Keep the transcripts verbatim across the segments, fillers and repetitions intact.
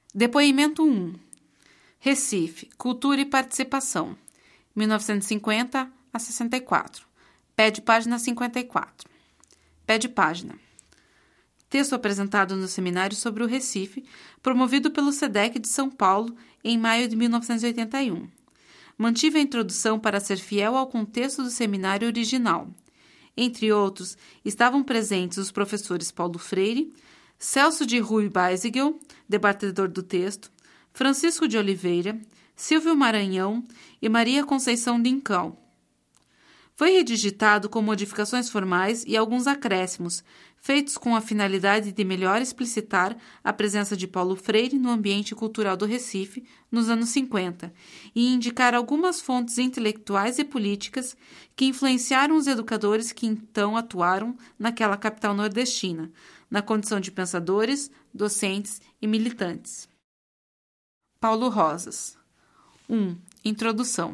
Depoimento um. Recife, Cultura e Participação, mil novecentos e cinquenta a sessenta e quatro. Pé de página cinquenta e quatro. Pé de página. Texto apresentado no seminário sobre o Recife, promovido pelo SEDEC de São Paulo em maio de mil novecentos e oitenta e um. Mantive a introdução para ser fiel ao contexto do seminário original. Entre outros, estavam presentes os professores Paulo Freire, Celso de Rui Beisigel, debatedor do texto, Francisco de Oliveira, Silvio Maranhão e Maria Conceição Dincão. Foi redigitado com modificações formais e alguns acréscimos, feitos com a finalidade de melhor explicitar a presença de Paulo Freire no ambiente cultural do Recife nos anos cinquenta e indicar algumas fontes intelectuais e políticas que influenciaram os educadores que então atuaram naquela capital nordestina, na condição de pensadores, docentes e militantes. Paulo Rosas. um. Introdução.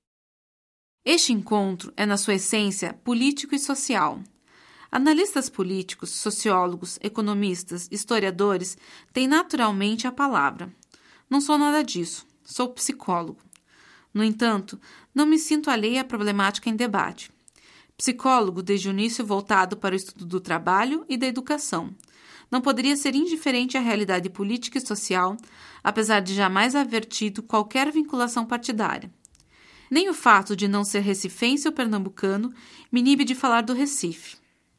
Este encontro é, na sua essência, político e social. Analistas políticos, sociólogos, economistas, historiadores têm naturalmente a palavra. Não sou nada disso, sou psicólogo. No entanto, não me sinto alheia à problemática em debate. Psicólogo desde o início voltado para o estudo do trabalho e da educação. Não poderia ser indiferente à realidade política e social, apesar de jamais haver tido qualquer vinculação partidária. Nem o fato de não ser recifense ou pernambucano me inibe de falar do Recife.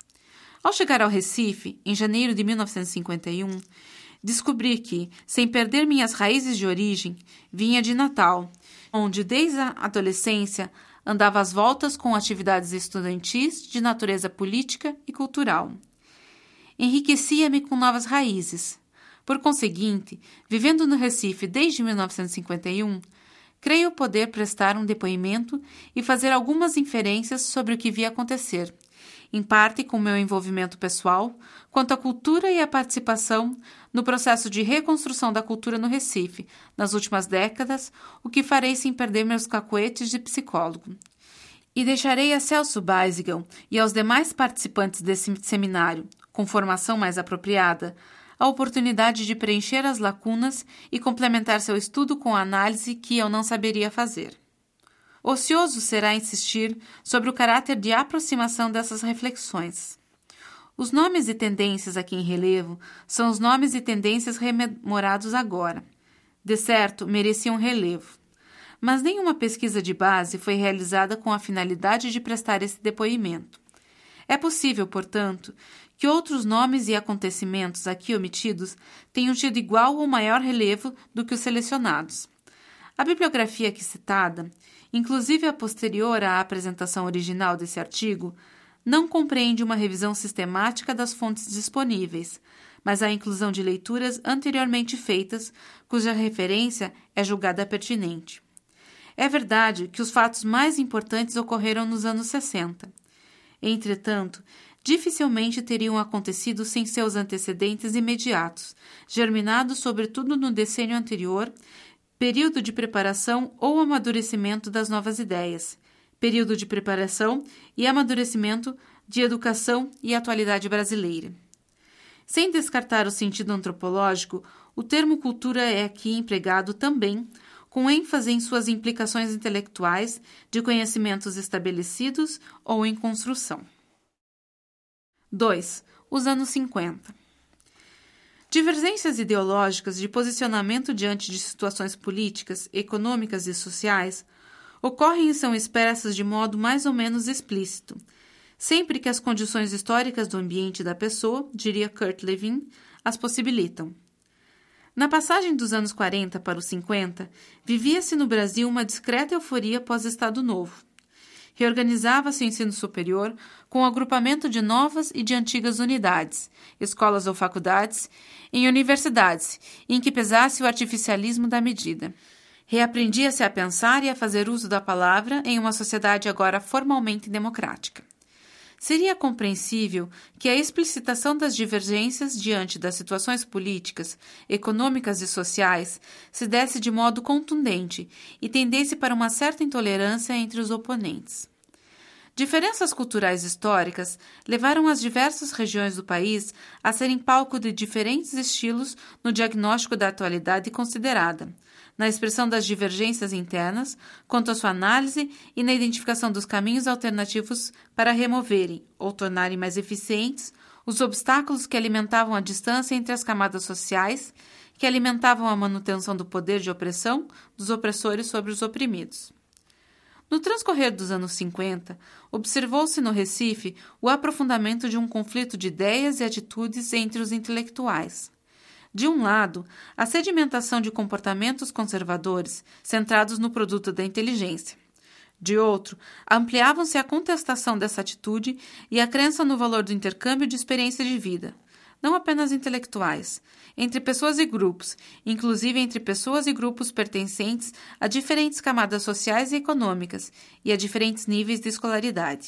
Ao chegar ao Recife, em janeiro de mil novecentos e cinquenta e um, descobri que, sem perder minhas raízes de origem, vinha de Natal, onde desde a adolescência andava às voltas com atividades estudantis de natureza política e cultural. Enriquecia-me com novas raízes. Por conseguinte, vivendo no Recife desde mil novecentos e cinquenta e um, creio poder prestar um depoimento e fazer algumas inferências sobre o que vi acontecer, em parte com meu envolvimento pessoal, quanto à cultura e à participação no processo de reconstrução da cultura no Recife, nas últimas décadas, o que farei sem perder meus cacoetes de psicólogo. E deixarei a Celso Beisigel e aos demais participantes desse seminário, com formação mais apropriada, a oportunidade de preencher as lacunas e complementar seu estudo com a análise que eu não saberia fazer. Ocioso será insistir sobre o caráter de aproximação dessas reflexões. Os nomes e tendências aqui em relevo são os nomes e tendências rememorados agora. De certo, mereciam relevo. Mas nenhuma pesquisa de base foi realizada com a finalidade de prestar esse depoimento. É possível, portanto, que outros nomes e acontecimentos aqui omitidos tenham tido igual ou maior relevo do que os selecionados. A bibliografia aqui citada, inclusive a posterior à apresentação original desse artigo, não compreende uma revisão sistemática das fontes disponíveis, mas a inclusão de leituras anteriormente feitas, cuja referência é julgada pertinente. É verdade que os fatos mais importantes ocorreram nos anos sessenta. Entretanto, dificilmente teriam acontecido sem seus antecedentes imediatos, germinados sobretudo no decênio anterior, período de preparação ou amadurecimento das novas ideias, período de preparação e amadurecimento de educação e atualidade brasileira. Sem descartar o sentido antropológico, o termo cultura é aqui empregado também com ênfase em suas implicações intelectuais de conhecimentos estabelecidos ou em construção. dois. Os anos cinquenta. Divergências ideológicas de posicionamento diante de situações políticas, econômicas e sociais ocorrem e são expressas de modo mais ou menos explícito, sempre que as condições históricas do ambiente e da pessoa, diria Kurt Lewin, as possibilitam. Na passagem dos anos quarenta para os cinquenta, vivia-se no Brasil uma discreta euforia pós-Estado Novo. Reorganizava-se o ensino superior com o agrupamento de novas e de antigas unidades, escolas ou faculdades, em universidades, em que pesasse o artificialismo da medida. Reaprendia-se a pensar e a fazer uso da palavra em uma sociedade agora formalmente democrática. Seria compreensível que a explicitação das divergências diante das situações políticas, econômicas e sociais se desse de modo contundente e tendesse para uma certa intolerância entre os oponentes. Diferenças culturais históricas levaram as diversas regiões do país a serem palco de diferentes estilos no diagnóstico da atualidade considerada, na expressão das divergências internas quanto à sua análise e na identificação dos caminhos alternativos para removerem ou tornarem mais eficientes os obstáculos que alimentavam a distância entre as camadas sociais, que alimentavam a manutenção do poder de opressão dos opressores sobre os oprimidos. No transcorrer dos anos cinquenta, observou-se no Recife o aprofundamento de um conflito de ideias e atitudes entre os intelectuais. De um lado, a sedimentação de comportamentos conservadores centrados no produto da inteligência. De outro, ampliavam-se a contestação dessa atitude e a crença no valor do intercâmbio de experiência de vida, não apenas intelectuais, entre pessoas e grupos, inclusive entre pessoas e grupos pertencentes a diferentes camadas sociais e econômicas e a diferentes níveis de escolaridade.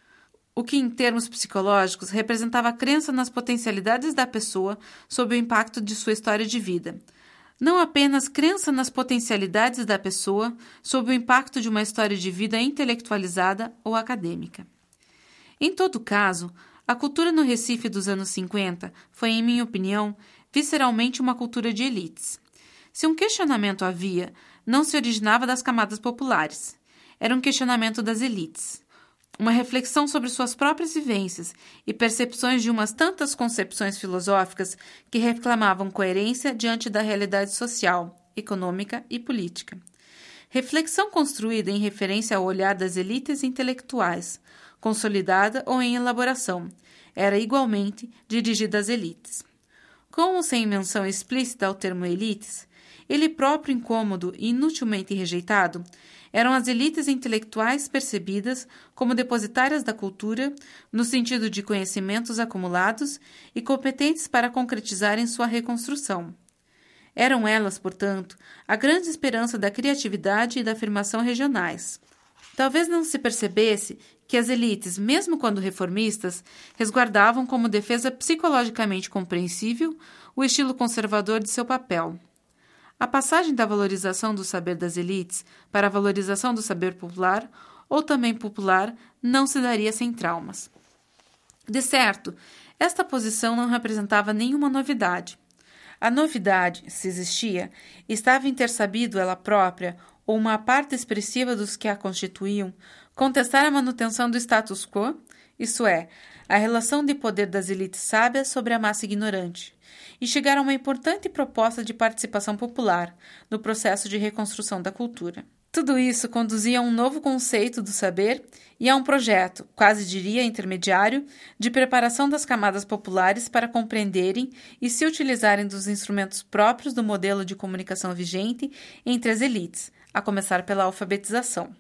O que, em termos psicológicos, representava a crença nas potencialidades da pessoa sob o impacto de sua história de vida. Não apenas crença nas potencialidades da pessoa sob o impacto de uma história de vida intelectualizada ou acadêmica. Em todo caso, a cultura no Recife dos anos cinquenta foi, em minha opinião, visceralmente uma cultura de elites. Se um questionamento havia, não se originava das camadas populares. Era um questionamento das elites. Uma reflexão sobre suas próprias vivências e percepções de umas tantas concepções filosóficas que reclamavam coerência diante da realidade social, econômica e política. Reflexão construída em referência ao olhar das elites intelectuais, consolidada ou em elaboração, era igualmente dirigida às elites. Com ou sem menção explícita ao termo elites, ele próprio incômodo e inutilmente rejeitado, eram as elites intelectuais percebidas como depositárias da cultura, no sentido de conhecimentos acumulados e competentes para concretizarem sua reconstrução. Eram elas, portanto, a grande esperança da criatividade e da afirmação regionais. Talvez não se percebesse que as elites, mesmo quando reformistas, resguardavam como defesa psicologicamente compreensível o estilo conservador de seu papel. A passagem da valorização do saber das elites para a valorização do saber popular, ou também popular, não se daria sem traumas. De certo, esta posição não representava nenhuma novidade. A novidade, se existia, estava em ter sabido ela própria, ou uma parte expressiva dos que a constituíam, contestar a manutenção do status quo, isto é, a relação de poder das elites sábias sobre a massa ignorante, e chegar a uma importante proposta de participação popular no processo de reconstrução da cultura. Tudo isso conduzia a um novo conceito do saber e a um projeto, quase diria intermediário, de preparação das camadas populares para compreenderem e se utilizarem dos instrumentos próprios do modelo de comunicação vigente entre as elites, a começar pela alfabetização.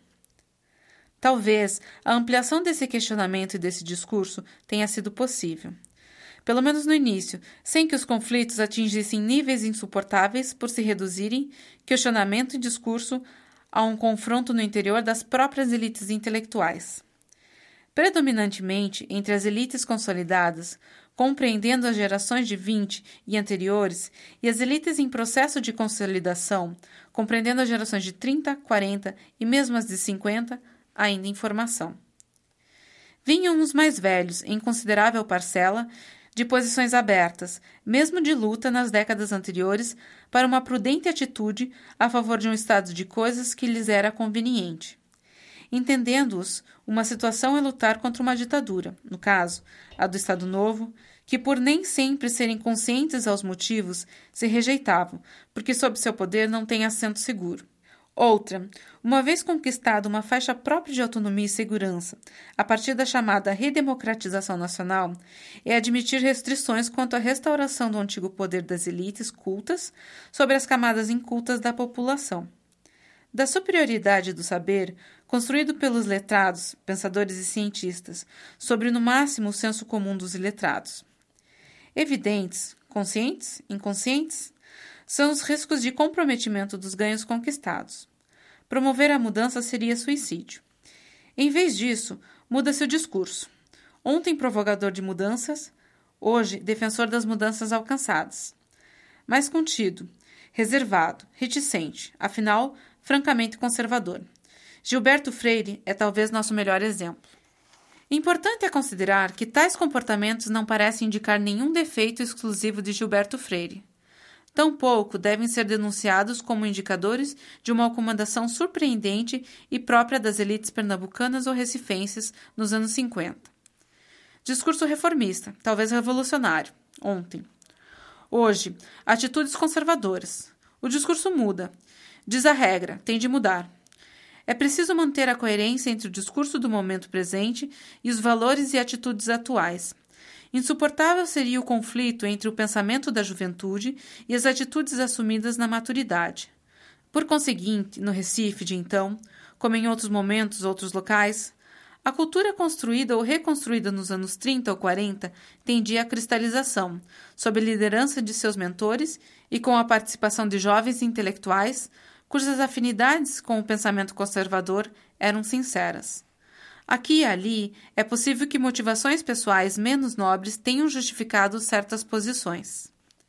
Talvez a ampliação desse questionamento e desse discurso tenha sido possível, pelo menos no início, sem que os conflitos atingissem níveis insuportáveis por se reduzirem questionamento e discurso a um confronto no interior das próprias elites intelectuais. Predominantemente entre as elites consolidadas, compreendendo as gerações de vinte e anteriores, e as elites em processo de consolidação, compreendendo as gerações de trinta, quarenta e mesmo as de cinquenta, ainda em formação. Vinham os mais velhos, em considerável parcela, de posições abertas, mesmo de luta nas décadas anteriores, para uma prudente atitude a favor de um estado de coisas que lhes era conveniente. Entendendo-os, uma situação é lutar contra uma ditadura, no caso, a do Estado Novo, que por nem sempre serem conscientes aos motivos, se rejeitavam, porque sob seu poder não tem assento seguro. Outra, uma vez conquistada uma faixa própria de autonomia e segurança, a partir da chamada redemocratização nacional, é admitir restrições quanto à restauração do antigo poder das elites cultas sobre as camadas incultas da população. Da superioridade do saber, construído pelos letrados, pensadores e cientistas, sobre no máximo o senso comum dos iletrados. Evidentes, conscientes, inconscientes, são os riscos de comprometimento dos ganhos conquistados. Promover a mudança seria suicídio. Em vez disso, muda-se o discurso. Ontem provocador de mudanças, hoje defensor das mudanças alcançadas. Mais contido, reservado, reticente, afinal, francamente conservador. Gilberto Freire é talvez nosso melhor exemplo. Importante é considerar que tais comportamentos não parecem indicar nenhum defeito exclusivo de Gilberto Freire. Tampouco devem ser denunciados como indicadores de uma acomodação surpreendente e própria das elites pernambucanas ou recifenses nos anos cinquenta. Discurso reformista, talvez revolucionário, ontem. Hoje, atitudes conservadoras. O discurso muda. Diz a regra, tem de mudar. É preciso manter a coerência entre o discurso do momento presente e os valores e atitudes atuais. Insuportável seria o conflito entre o pensamento da juventude e as atitudes assumidas na maturidade. Por conseguinte, no Recife de então, como em outros momentos, outros locais, a cultura construída ou reconstruída nos anos trinta ou quarenta tendia à cristalização, sob a liderança de seus mentores e com a participação de jovens intelectuais, cujas afinidades com o pensamento conservador eram sinceras. Aqui e ali, é possível que motivações pessoais menos nobres tenham justificado certas posições.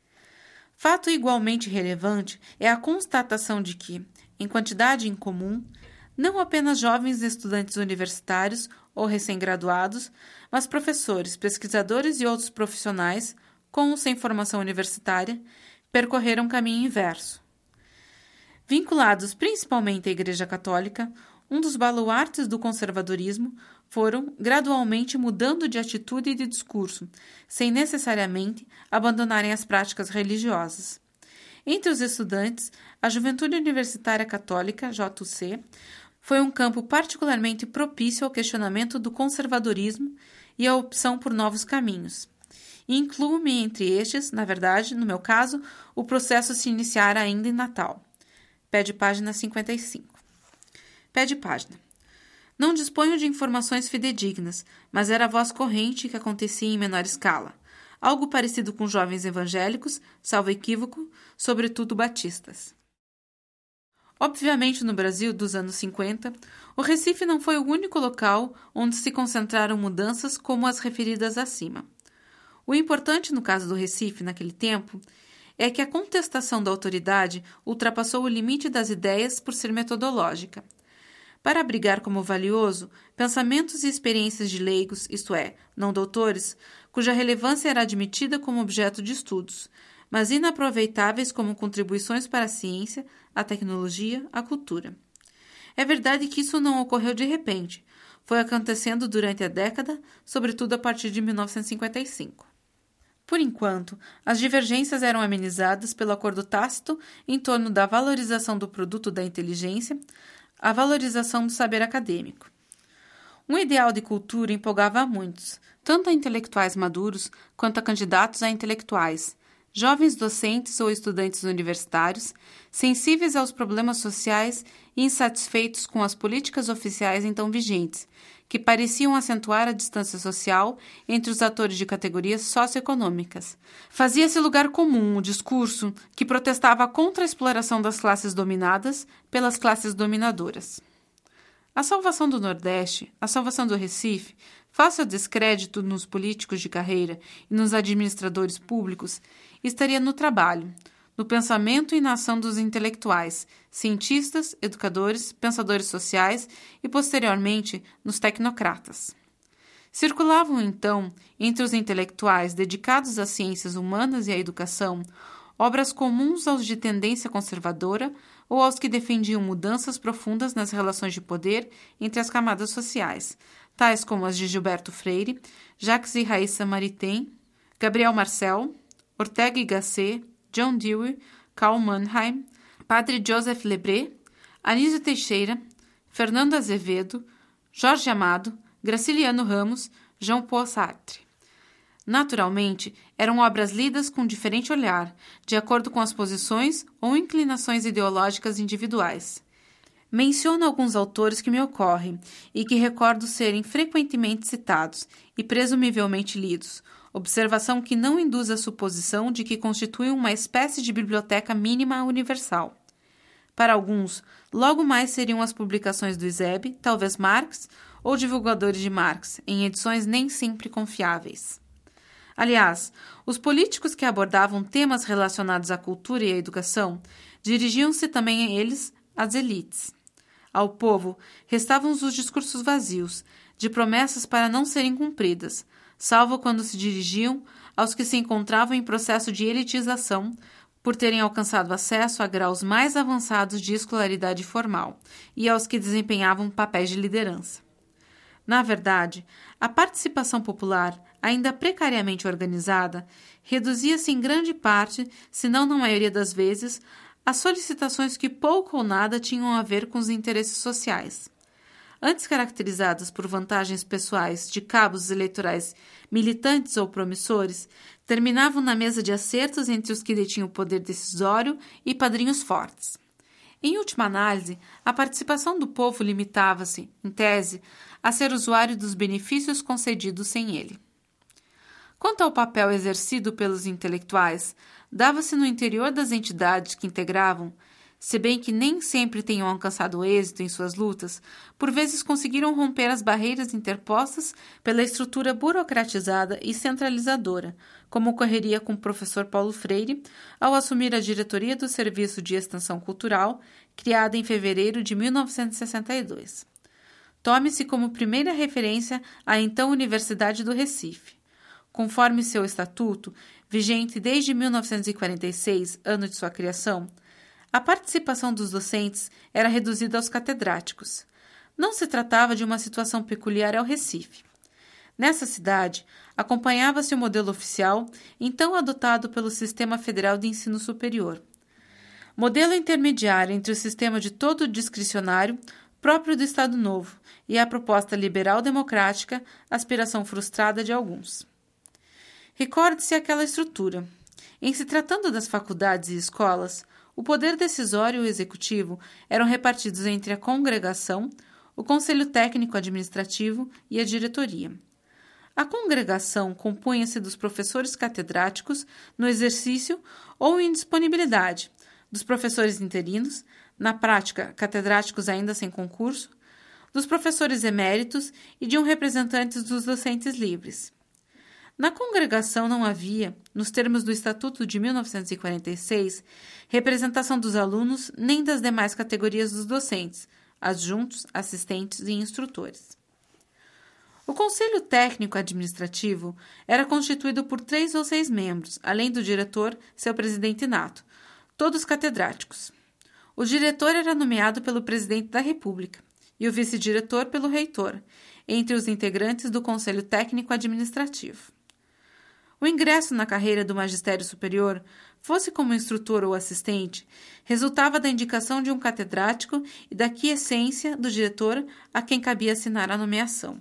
Fato igualmente relevante é a constatação de que, em quantidade incomum, não apenas jovens estudantes universitários ou recém-graduados, mas professores, pesquisadores e outros profissionais, com ou sem formação universitária, percorreram caminho inverso. Vinculados principalmente à Igreja Católica, um dos baluartes do conservadorismo, foram gradualmente mudando de atitude e de discurso, sem necessariamente abandonarem as práticas religiosas. Entre os estudantes, a Juventude Universitária Católica, J U C, foi um campo particularmente propício ao questionamento do conservadorismo e à opção por novos caminhos. E incluo-me entre estes, na verdade, no meu caso, o processo se iniciara ainda em Natal. Pé de página cinquenta e cinco. Pé de página. Não disponho de informações fidedignas, mas era a voz corrente que acontecia em menor escala. Algo parecido com jovens evangélicos, salvo equívoco, sobretudo batistas. Obviamente, no Brasil dos anos cinquenta, o Recife não foi o único local onde se concentraram mudanças como as referidas acima. O importante no caso do Recife, naquele tempo, é que a contestação da autoridade ultrapassou o limite das ideias por ser metodológica. Para abrigar como valioso pensamentos e experiências de leigos, isto é, não doutores, cuja relevância era admitida como objeto de estudos, mas inaproveitáveis como contribuições para a ciência, a tecnologia, a cultura. É verdade que isso não ocorreu de repente, foi acontecendo durante a década, sobretudo a partir de mil novecentos e cinquenta e cinco. Por enquanto, as divergências eram amenizadas pelo acordo tácito em torno da valorização do produto da inteligência, a valorização do saber acadêmico. Um ideal de cultura empolgava a muitos, tanto a intelectuais maduros quanto a candidatos a intelectuais, jovens docentes ou estudantes universitários, sensíveis aos problemas sociais e insatisfeitos com as políticas oficiais então vigentes, que pareciam acentuar a distância social entre os atores de categorias socioeconômicas. Fazia-se lugar comum o discurso que protestava contra a exploração das classes dominadas pelas classes dominadoras. A salvação do Nordeste, a salvação do Recife, face ao descrédito nos políticos de carreira e nos administradores públicos, estaria no trabalho, no pensamento e na ação dos intelectuais, cientistas, educadores, pensadores sociais e, posteriormente, nos tecnocratas. Circulavam, então, entre os intelectuais dedicados às ciências humanas e à educação, obras comuns aos de tendência conservadora ou aos que defendiam mudanças profundas nas relações de poder entre as camadas sociais, tais como as de Gilberto Freire, Jacques e Raissa Maritain, Gabriel Marcel, Ortega y Gasset, John Dewey, Karl Mannheim, Padre Joseph Lebré, Anísio Teixeira, Fernando Azevedo, Jorge Amado, Graciliano Ramos, Jean-Paul Sartre. Naturalmente, eram obras lidas com diferente olhar, de acordo com as posições ou inclinações ideológicas individuais. Menciono alguns autores que me ocorrem e que recordo serem frequentemente citados e presumivelmente lidos, observação que não induz a suposição de que constituem uma espécie de biblioteca mínima universal. Para alguns, logo mais seriam as publicações do Eusébio, talvez Marx, ou divulgadores de Marx, em edições nem sempre confiáveis. Aliás, os políticos que abordavam temas relacionados à cultura e à educação dirigiam-se também a eles às elites. Ao povo restavam os discursos vazios, de promessas para não serem cumpridas, salvo quando se dirigiam aos que se encontravam em processo de elitização por terem alcançado acesso a graus mais avançados de escolaridade formal e aos que desempenhavam papéis de liderança. Na verdade, a participação popular, ainda precariamente organizada, reduzia-se em grande parte, se não na maioria das vezes, a solicitações que pouco ou nada tinham a ver com os interesses sociais. Antes caracterizadas por vantagens pessoais de cabos eleitorais militantes ou promissores, terminavam na mesa de acertos entre os que detinham o poder decisório e padrinhos fortes. Em última análise, a participação do povo limitava-se, em tese, a ser usuário dos benefícios concedidos sem ele. Quanto ao papel exercido pelos intelectuais, dava-se no interior das entidades que integravam, se bem que nem sempre tenham alcançado êxito em suas lutas, por vezes conseguiram romper as barreiras interpostas pela estrutura burocratizada e centralizadora, como ocorreria com o professor Paulo Freire ao assumir a diretoria do Serviço de Extensão Cultural, criada em fevereiro de mil novecentos e sessenta e dois. Tome-se como primeira referência a então Universidade do Recife. Conforme seu estatuto, vigente desde mil novecentos e quarenta e seis, ano de sua criação, a participação dos docentes era reduzida aos catedráticos. Não se tratava de uma situação peculiar ao Recife. Nessa cidade, acompanhava-se o modelo oficial, então adotado pelo Sistema Federal de Ensino Superior. Modelo intermediário entre o sistema de todo discricionário, próprio do Estado Novo, e a proposta liberal-democrática, aspiração frustrada de alguns. Recorde-se aquela estrutura. Em se tratando das faculdades e escolas, o poder decisório e o executivo eram repartidos entre a congregação, o Conselho Técnico Administrativo e a diretoria. A congregação compunha-se dos professores catedráticos no exercício ou em disponibilidade, dos professores interinos, na prática catedráticos ainda sem concurso, dos professores eméritos e de um representante dos docentes livres. Na congregação não havia, nos termos do Estatuto de mil novecentos e quarenta e seis, representação dos alunos nem das demais categorias dos docentes, adjuntos, assistentes e instrutores. O Conselho Técnico Administrativo era constituído por três ou seis membros, além do diretor, seu presidente nato, todos catedráticos. O diretor era nomeado pelo presidente da República e o vice-diretor pelo reitor, entre os integrantes do Conselho Técnico Administrativo. O ingresso na carreira do magistério superior, fosse como instrutor ou assistente, resultava da indicação de um catedrático e da quiescência do diretor a quem cabia assinar a nomeação.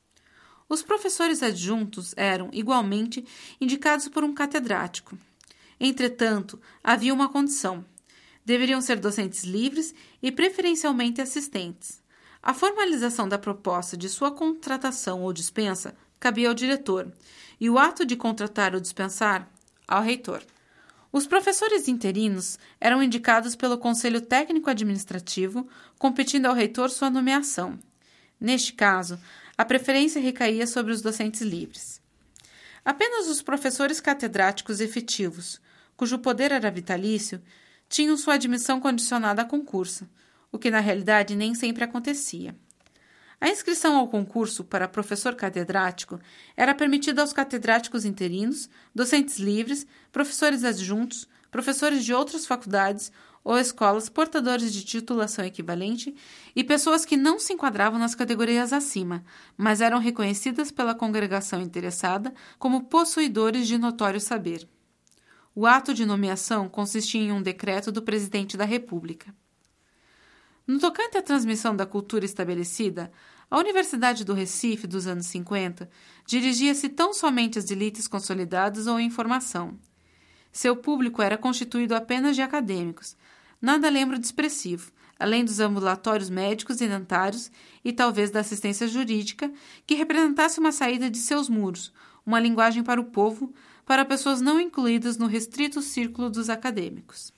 Os professores adjuntos eram, igualmente, indicados por um catedrático. Entretanto, havia uma condição. Deveriam ser docentes livres e preferencialmente assistentes. A formalização da proposta de sua contratação ou dispensa cabia ao diretor, e o ato de contratar ou dispensar, ao reitor. Os professores interinos eram indicados pelo Conselho Técnico Administrativo, competindo ao reitor sua nomeação. Neste caso, a preferência recaía sobre os docentes livres. Apenas os professores catedráticos efetivos, cujo poder era vitalício, tinham sua admissão condicionada a concurso, o que na realidade nem sempre acontecia. A inscrição ao concurso para professor catedrático era permitida aos catedráticos interinos, docentes livres, professores adjuntos, professores de outras faculdades ou escolas portadores de titulação equivalente e pessoas que não se enquadravam nas categorias acima, mas eram reconhecidas pela congregação interessada como possuidores de notório saber. O ato de nomeação consistia em um decreto do presidente da República. No tocante à transmissão da cultura estabelecida, a Universidade do Recife dos anos cinquenta dirigia-se tão somente às elites consolidadas ou em formação. Seu público era constituído apenas de acadêmicos, nada lembro de expressivo, além dos ambulatórios médicos e dentários e talvez da assistência jurídica, que representasse uma saída de seus muros, uma linguagem para o povo, para pessoas não incluídas no restrito círculo dos acadêmicos.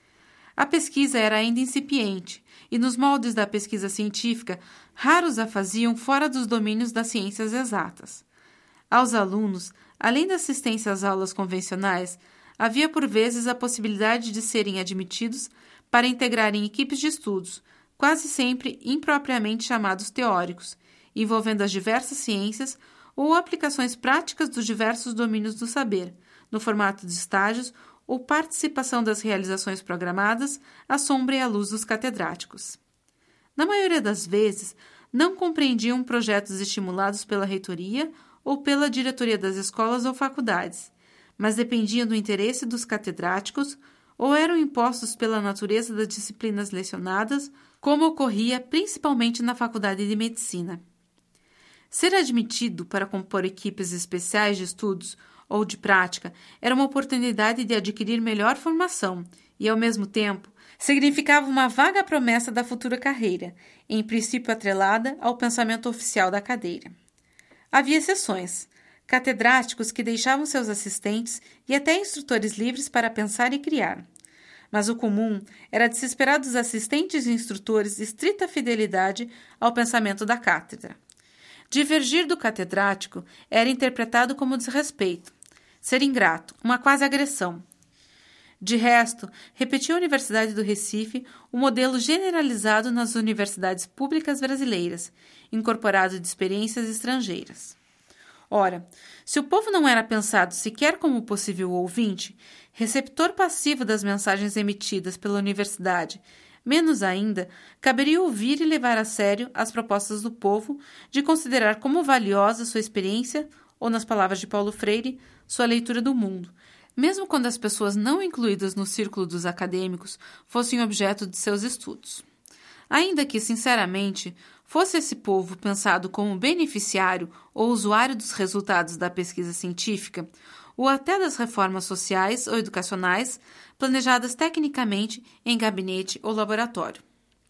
A pesquisa era ainda incipiente, e nos moldes da pesquisa científica, raros a faziam fora dos domínios das ciências exatas. Aos alunos, além da assistência às aulas convencionais, havia por vezes a possibilidade de serem admitidos para integrarem equipes de estudos, quase sempre impropriamente chamados teóricos, envolvendo as diversas ciências ou aplicações práticas dos diversos domínios do saber, no formato de estágios ou participação das realizações programadas à sombra e à luz dos catedráticos. Na maioria das vezes, não compreendiam projetos estimulados pela reitoria ou pela diretoria das escolas ou faculdades, mas dependiam do interesse dos catedráticos ou eram impostos pela natureza das disciplinas lecionadas, como ocorria principalmente na Faculdade de Medicina. Ser admitido para compor equipes especiais de estudos ou de prática era uma oportunidade de adquirir melhor formação e, ao mesmo tempo, significava uma vaga promessa da futura carreira, em princípio atrelada ao pensamento oficial da cadeira. Havia exceções, catedráticos que deixavam seus assistentes e até instrutores livres para pensar e criar. Mas o comum era de se esperar dos assistentes e instrutores estrita fidelidade ao pensamento da cátedra. Divergir do catedrático era interpretado como desrespeito, ser ingrato, uma quase agressão. De resto, repetiu a Universidade do Recife o modelo generalizado nas universidades públicas brasileiras, incorporado de experiências estrangeiras. Ora, se o povo não era pensado sequer como possível ouvinte, receptor passivo das mensagens emitidas pela universidade, menos ainda, caberia ouvir e levar a sério as propostas do povo de considerar como valiosa sua experiência, ou, nas palavras de Paulo Freire, sua leitura do mundo, mesmo quando as pessoas não incluídas no círculo dos acadêmicos fossem objeto de seus estudos. Ainda que, sinceramente, fosse esse povo pensado como beneficiário ou usuário dos resultados da pesquisa científica, ou até das reformas sociais ou educacionais planejadas tecnicamente em gabinete ou laboratório.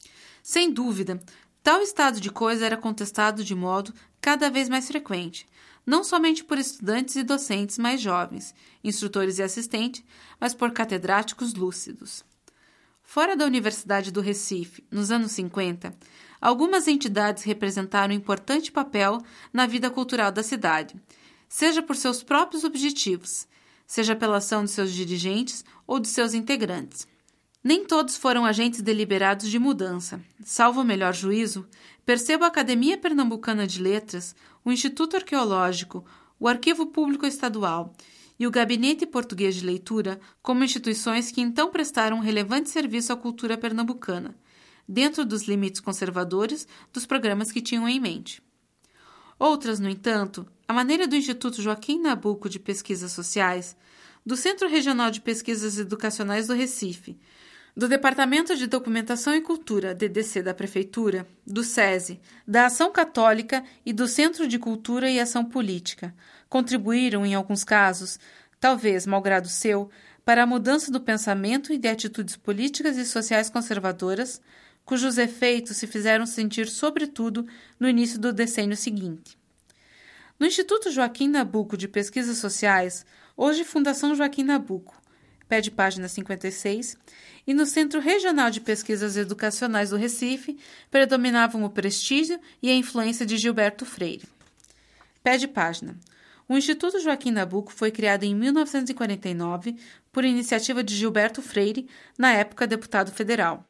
Sem dúvida, tal estado de coisa era contestado de modo cada vez mais frequente, não somente por estudantes e docentes mais jovens, instrutores e assistentes, mas por catedráticos lúcidos. Fora da Universidade do Recife, nos anos cinquenta, algumas entidades representaram importante papel na vida cultural da cidade, seja por seus próprios objetivos, seja pela ação de seus dirigentes ou de seus integrantes. Nem todos foram agentes deliberados de mudança. Salvo o melhor juízo, percebo a Academia Pernambucana de Letras, o Instituto Arqueológico, o Arquivo Público Estadual e o Gabinete Português de Leitura como instituições que então prestaram um relevante serviço à cultura pernambucana, dentro dos limites conservadores dos programas que tinham em mente. Outras, no entanto, à maneira do Instituto Joaquim Nabuco de Pesquisas Sociais, do Centro Regional de Pesquisas Educacionais do Recife, do Departamento de Documentação e Cultura, D D C da Prefeitura, do SESI, da Ação Católica e do Centro de Cultura e Ação Política, contribuíram, em alguns casos, talvez malgrado seu, para a mudança do pensamento e de atitudes políticas e sociais conservadoras, cujos efeitos se fizeram sentir sobretudo no início do decênio seguinte. No Instituto Joaquim Nabuco de Pesquisas Sociais, hoje Fundação Joaquim Nabuco, pé de página cinquenta e seis, e no Centro Regional de Pesquisas Educacionais do Recife, predominavam o prestígio e a influência de Gilberto Freire. Pé de página. O Instituto Joaquim Nabuco foi criado em mil novecentos e quarenta e nove por iniciativa de Gilberto Freire, na época deputado federal.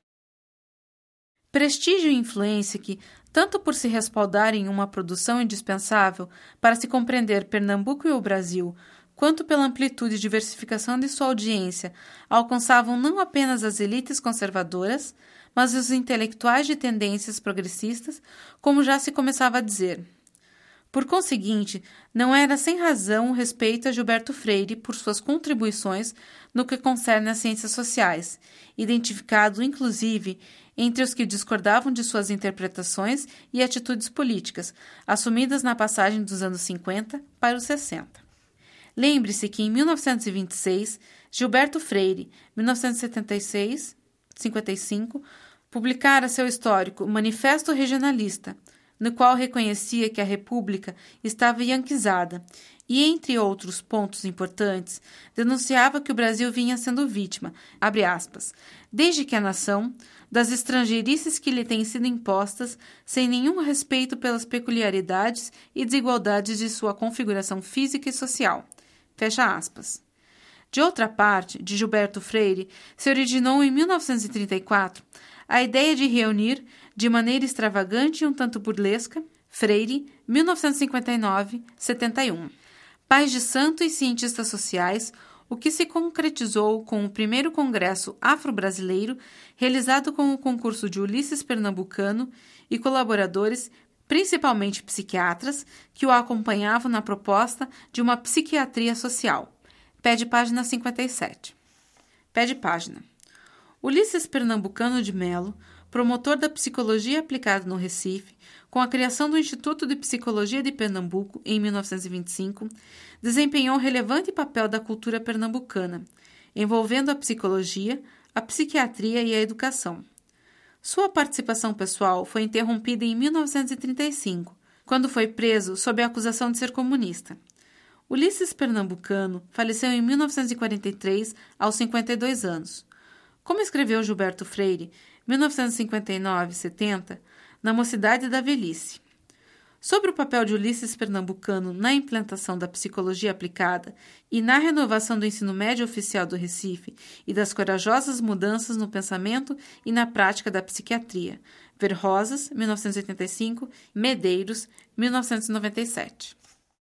Prestígio e influência que, tanto por se respaldarem em uma produção indispensável para se compreender Pernambuco e o Brasil, quanto pela amplitude e diversificação de sua audiência, alcançavam não apenas as elites conservadoras, mas os intelectuais de tendências progressistas, como já se começava a dizer. Por conseguinte, não era sem razão o respeito a Gilberto Freire por suas contribuições no que concerne às ciências sociais, identificado, inclusive, entre os que discordavam de suas interpretações e atitudes políticas, assumidas na passagem dos anos cinquenta para os sessenta. Lembre-se que, em mil novecentos e vinte e seis, Gilberto Freire, mil novecentos e setenta e seis a cinquenta e cinco, publicara seu histórico Manifesto Regionalista, no qual reconhecia que a República estava ianquizada e, entre outros pontos importantes, denunciava que o Brasil vinha sendo vítima, abre aspas, desde que a nação, das estrangeirices que lhe têm sido impostas, sem nenhum respeito pelas peculiaridades e desigualdades de sua configuração física e social. Fecha aspas. De outra parte, de Gilberto Freire, se originou em mil novecentos e trinta e quatro a ideia de reunir, de maneira extravagante e um tanto burlesca, Freire, mil novecentos e cinquenta e nove a setenta e um. Pais de santo e cientistas sociais, o que se concretizou com o primeiro Congresso Afro-Brasileiro, realizado com o concurso de Ulisses Pernambucano e colaboradores, principalmente psiquiatras, que o acompanhavam na proposta de uma psiquiatria social. Pé de página cinquenta e sete. Pé de página. Ulisses Pernambucano de Melo, promotor da psicologia aplicada no Recife, com a criação do Instituto de Psicologia de Pernambuco em mil novecentos e vinte e cinco, desempenhou um relevante papel da cultura pernambucana, envolvendo a psicologia, a psiquiatria e a educação. Sua participação pessoal foi interrompida em mil novecentos e trinta e cinco, quando foi preso sob a acusação de ser comunista. Ulisses Pernambucano faleceu em mil novecentos e quarenta e três, aos cinquenta e dois anos. Como escreveu Gilberto Freire, mil novecentos e cinquenta e nove a setenta, na Mocidade da Velhice. Sobre o papel de Ulisses Pernambucano na implantação da psicologia aplicada e na renovação do ensino médio oficial do Recife e das corajosas mudanças no pensamento e na prática da psiquiatria. Ver Rosas, mil novecentos e oitenta e cinco, Medeiros, mil novecentos e noventa e sete.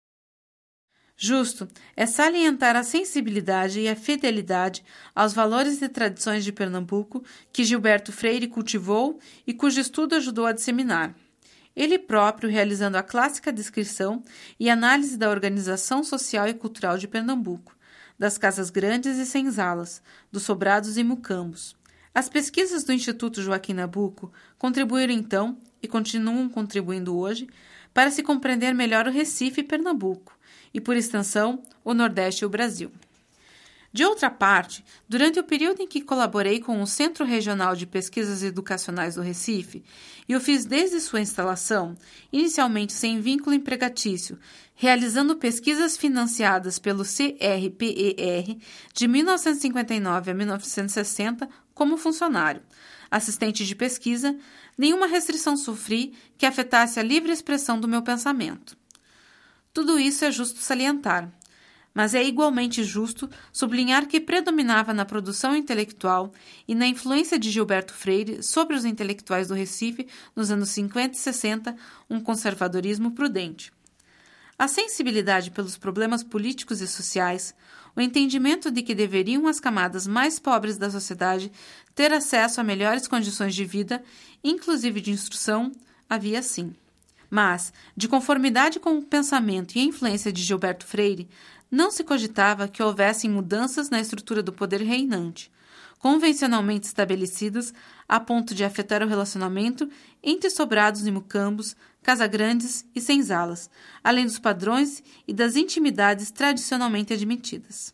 Justo é salientar a sensibilidade e a fidelidade aos valores e tradições de Pernambuco que Gilberto Freire cultivou e cujo estudo ajudou a disseminar. Ele próprio realizando a clássica descrição e análise da organização social e cultural de Pernambuco, das casas grandes e senzalas, dos sobrados e mucambos. As pesquisas do Instituto Joaquim Nabuco contribuíram então, e continuam contribuindo hoje, para se compreender melhor o Recife e Pernambuco, e, por extensão, o Nordeste e o Brasil. De outra parte, durante o período em que colaborei com o Centro Regional de Pesquisas Educacionais do Recife, e o fiz desde sua instalação, inicialmente sem vínculo empregatício, realizando pesquisas financiadas pelo C R P E R de mil novecentos e cinquenta e nove a mil novecentos e sessenta como funcionário, assistente de pesquisa, nenhuma restrição sofri que afetasse a livre expressão do meu pensamento. Tudo isso é justo salientar, mas é igualmente justo sublinhar que predominava na produção intelectual e na influência de Gilberto Freire sobre os intelectuais do Recife nos anos cinquenta e sessenta um conservadorismo prudente. A sensibilidade pelos problemas políticos e sociais, o entendimento de que deveriam as camadas mais pobres da sociedade ter acesso a melhores condições de vida, inclusive de instrução, havia sim. Mas, de conformidade com o pensamento e a influência de Gilberto Freire, não se cogitava que houvessem mudanças na estrutura do poder reinante, convencionalmente estabelecidas a ponto de afetar o relacionamento entre sobrados e mucambos, casagrandes e senzalas, além dos padrões e das intimidades tradicionalmente admitidas.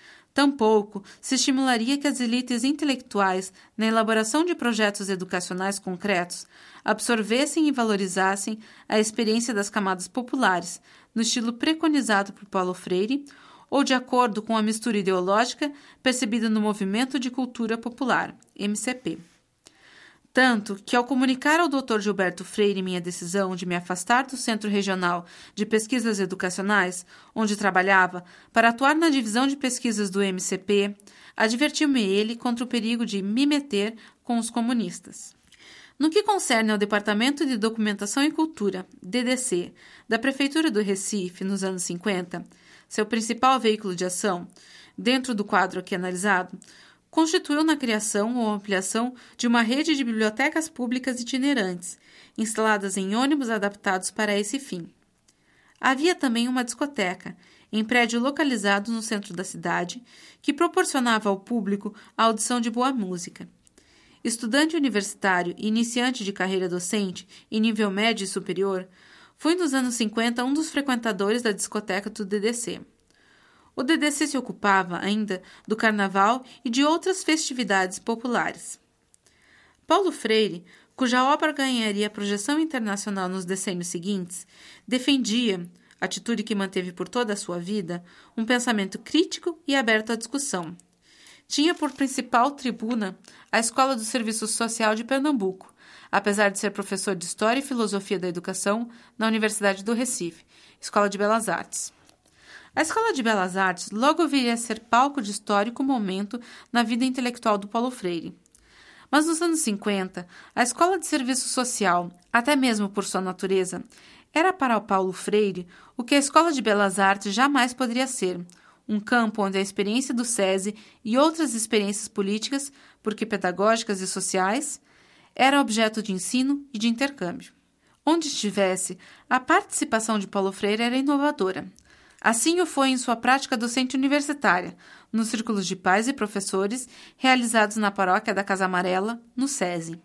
Tampouco se estimularia que as elites intelectuais, na elaboração de projetos educacionais concretos, absorvessem e valorizassem a experiência das camadas populares, no estilo preconizado por Paulo Freire, ou de acordo com a mistura ideológica percebida no Movimento de Cultura Popular, M C P. Tanto que, ao comunicar ao doutor Gilberto Freire minha decisão de me afastar do Centro Regional de Pesquisas Educacionais, onde trabalhava, para atuar na divisão de pesquisas do M C P, advertiu-me ele contra o perigo de me meter com os comunistas. No que concerne ao Departamento de Documentação e Cultura, D D C, da Prefeitura do Recife, nos anos cinquenta, seu principal veículo de ação, dentro do quadro aqui analisado, constituiu na criação ou ampliação de uma rede de bibliotecas públicas itinerantes, instaladas em ônibus adaptados para esse fim. Havia também uma discoteca, em prédio localizado no centro da cidade, que proporcionava ao público a audição de boa música. Estudante universitário e iniciante de carreira docente em nível médio e superior, fui nos anos cinquenta um dos frequentadores da discoteca do D D C. O D D C se ocupava ainda do carnaval e de outras festividades populares. Paulo Freire, cuja obra ganharia projeção internacional nos decênios seguintes, defendia, atitude que manteve por toda a sua vida, um pensamento crítico e aberto à discussão. Tinha por principal tribuna a Escola do Serviço Social de Pernambuco, apesar de ser professor de História e Filosofia da Educação na Universidade do Recife, Escola de Belas Artes. A Escola de Belas Artes logo viria a ser palco de histórico momento na vida intelectual do Paulo Freire. Mas nos anos cinquenta, a Escola de Serviço Social, até mesmo por sua natureza, Era para Paulo Freire o que a Escola de Belas Artes jamais poderia ser, um campo onde a experiência do SESI e outras experiências políticas, porque pedagógicas e sociais, era objeto de ensino e de intercâmbio. Onde estivesse, a participação de Paulo Freire era inovadora. Assim o foi em sua prática docente universitária, nos círculos de pais e professores realizados na paróquia da Casa Amarela, no SESI.